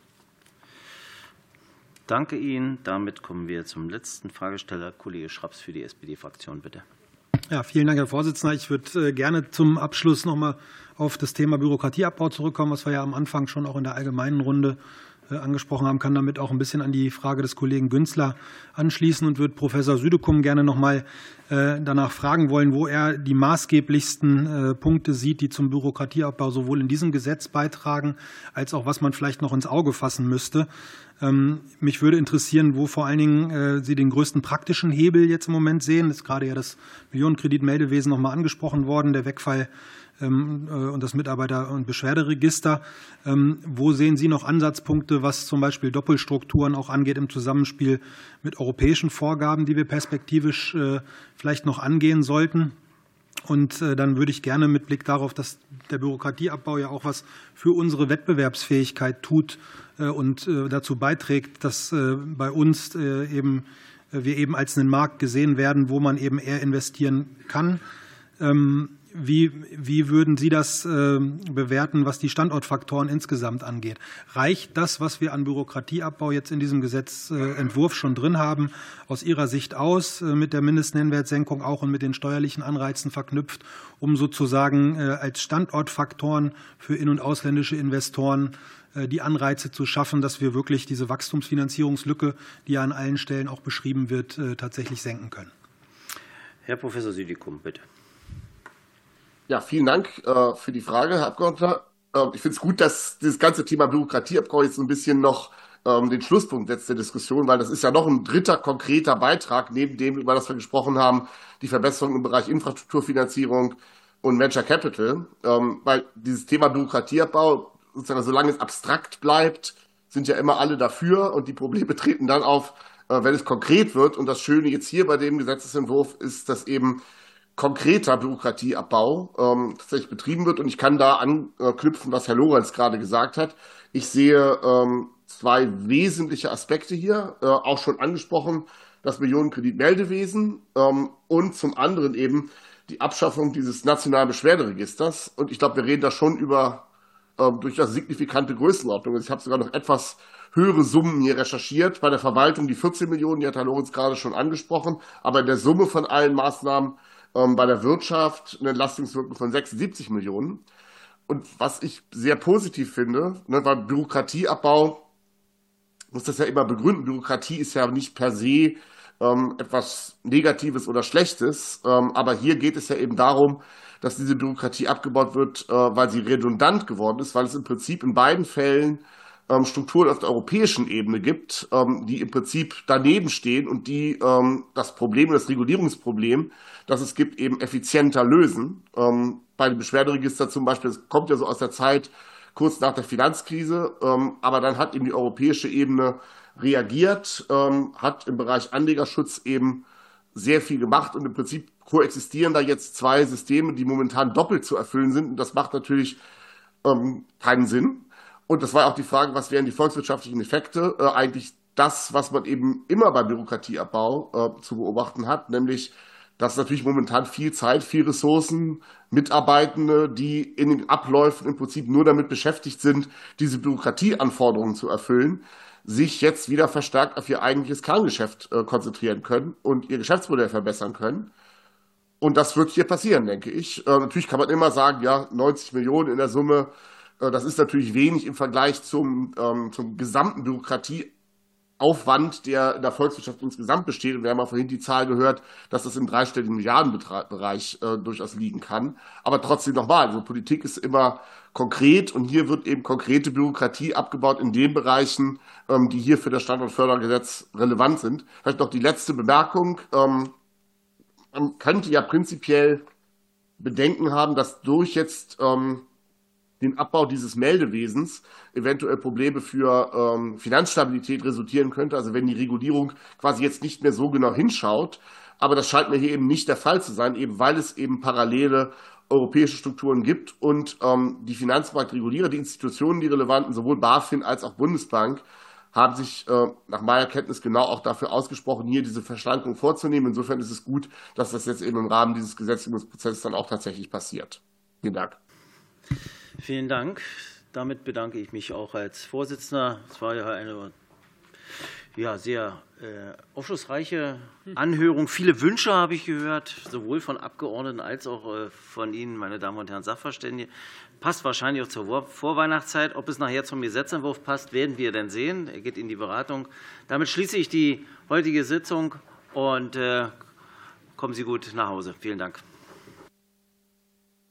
A: Danke Ihnen. Damit kommen wir zum letzten Fragesteller, Kollege Schraps für die S P D-Fraktion, bitte.
V: Ja, vielen Dank, Herr Vorsitzender. Ich würde äh, gerne zum Abschluss noch mal auf das Thema Bürokratieabbau zurückkommen, was wir ja am Anfang schon auch in der allgemeinen Runde angesprochen haben, kann damit auch ein bisschen an die Frage des Kollegen Günzler anschließen und würde Professor Südekum gerne noch mal danach fragen wollen, wo er die maßgeblichsten Punkte sieht, die zum Bürokratieabbau sowohl in diesem Gesetz beitragen, als auch was man vielleicht noch ins Auge fassen müsste. Mich würde interessieren, wo vor allen Dingen Sie den größten praktischen Hebel jetzt im Moment sehen. Es ist gerade ja das Millionenkreditmeldewesen noch mal angesprochen worden, der Wegfall und das Mitarbeiter- und Beschwerderegister. Wo sehen Sie noch Ansatzpunkte, was zum Beispiel Doppelstrukturen auch angeht im Zusammenspiel mit europäischen Vorgaben, die wir perspektivisch vielleicht noch angehen sollten? Und dann würde ich gerne mit Blick darauf, dass der Bürokratieabbau ja auch was für unsere Wettbewerbsfähigkeit tut und dazu beiträgt, dass bei uns eben wir eben als einen Markt gesehen werden, wo man eben eher investieren kann. Wie, wie würden Sie das äh, bewerten, was die Standortfaktoren insgesamt angeht? Reicht das, was wir an Bürokratieabbau jetzt in diesem Gesetzentwurf schon drin haben, aus Ihrer Sicht aus, äh, mit der Mindestnennwertsenkung auch und mit den steuerlichen Anreizen verknüpft, um sozusagen äh, als Standortfaktoren für in- und ausländische Investoren äh, die Anreize zu schaffen, dass wir wirklich diese Wachstumsfinanzierungslücke, die ja an allen Stellen auch beschrieben wird, äh, tatsächlich senken können?
A: Herr Professor Südekum, bitte.
G: Ja, vielen Dank äh, für die Frage, Herr Abgeordneter. Äh, ich finde es gut, dass dieses ganze Thema Bürokratieabbau jetzt ein bisschen noch ähm, den Schlusspunkt setzt der Diskussion, weil das ist ja noch ein dritter konkreter Beitrag, neben dem, über das wir gesprochen haben, die Verbesserung im Bereich Infrastrukturfinanzierung und Venture Capital. Ähm, weil dieses Thema Bürokratieabbau, sozusagen, solange es abstrakt bleibt, sind ja immer alle dafür und die Probleme treten dann auf, äh, wenn es konkret wird. Und das Schöne jetzt hier bei dem Gesetzesentwurf ist, dass eben konkreter Bürokratieabbau ähm, tatsächlich betrieben wird. Und ich kann da anknüpfen, was Herr Lorenz gerade gesagt hat. Ich sehe ähm, zwei wesentliche Aspekte hier, äh, auch schon angesprochen, das Millionenkreditmeldewesen ähm, und zum anderen eben die Abschaffung dieses nationalen Beschwerderegisters. Und ich glaube, wir reden da schon über äh, durchaus signifikante Größenordnungen. Ich habe sogar noch etwas höhere Summen hier recherchiert. Bei der Verwaltung die vierzehn Millionen, die hat Herr Lorenz gerade schon angesprochen. Aber in der Summe von allen Maßnahmen bei der Wirtschaft eine Entlastungswirkung von sechsundsiebzig Millionen. Und was ich sehr positiv finde, ne, weil Bürokratieabbau, muss das ja immer begründen, Bürokratie ist ja nicht per se ähm, etwas Negatives oder Schlechtes, ähm, aber hier geht es ja eben darum, dass diese Bürokratie abgebaut wird, äh, weil sie redundant geworden ist, weil es im Prinzip in beiden Fällen ähm, Strukturen auf der europäischen Ebene gibt, ähm, die im Prinzip daneben stehen und die ähm, das Problem, das Regulierungsproblem, das es gibt, eben effizienter lösen. Ähm, bei dem Beschwerderegister zum Beispiel, das kommt ja so aus der Zeit kurz nach der Finanzkrise, ähm, aber dann hat eben die europäische Ebene reagiert, ähm, hat im Bereich Anlegerschutz eben sehr viel gemacht und im Prinzip koexistieren da jetzt zwei Systeme, die momentan doppelt zu erfüllen sind und das macht natürlich ähm, keinen Sinn. Und das war auch die Frage, was wären die volkswirtschaftlichen Effekte? Äh, eigentlich das, was man eben immer bei Bürokratieabbau äh, zu beobachten hat, nämlich dass natürlich momentan viel Zeit, viel Ressourcen, Mitarbeitende, die in den Abläufen im Prinzip nur damit beschäftigt sind, diese Bürokratieanforderungen zu erfüllen, sich jetzt wieder verstärkt auf ihr eigentliches Kerngeschäft äh, konzentrieren können und ihr Geschäftsmodell verbessern können. Und das wird hier passieren, denke ich. Äh, natürlich kann man immer sagen, ja, neunzig Millionen in der Summe, äh, das ist natürlich wenig im Vergleich zum, ähm, zum gesamten Bürokratieaufwand, der in der Volkswirtschaft insgesamt besteht. Und wir haben ja vorhin die Zahl gehört, dass das im dreistelligen Milliardenbereich äh, durchaus liegen kann. Aber trotzdem nochmal, also Politik ist immer konkret und hier wird eben konkrete Bürokratie abgebaut in den Bereichen, ähm, die hier für das Standortfördergesetz relevant sind. Vielleicht noch die letzte Bemerkung. Ähm, man könnte ja prinzipiell Bedenken haben, dass durch jetzt ähm, den Abbau dieses Meldewesens eventuell Probleme für ähm, Finanzstabilität resultieren könnte. Also wenn die Regulierung quasi jetzt nicht mehr so genau hinschaut. Aber das scheint mir hier eben nicht der Fall zu sein, eben weil es eben parallele europäische Strukturen gibt und ähm, die Finanzmarktregulierer, die Institutionen, die relevanten, sowohl BaFin als auch Bundesbank, haben sich äh, nach meiner Kenntnis genau auch dafür ausgesprochen, hier diese Verschlankung vorzunehmen. Insofern ist es gut, dass das jetzt eben im Rahmen dieses Gesetzgebungsprozesses dann auch tatsächlich passiert. Vielen Dank.
A: Vielen Dank. Damit bedanke ich mich auch als Vorsitzender. Es war ja eine Ja, sehr äh, aufschlussreiche Anhörung. Viele Wünsche habe ich gehört, sowohl von Abgeordneten als auch äh, von Ihnen, meine Damen und Herren Sachverständige. Passt wahrscheinlich auch zur Vorweihnachtszeit. Ob es nachher zum Gesetzentwurf passt, werden wir dann sehen. Er geht in die Beratung. Damit schließe ich die heutige Sitzung und äh, kommen Sie gut nach Hause. Vielen Dank.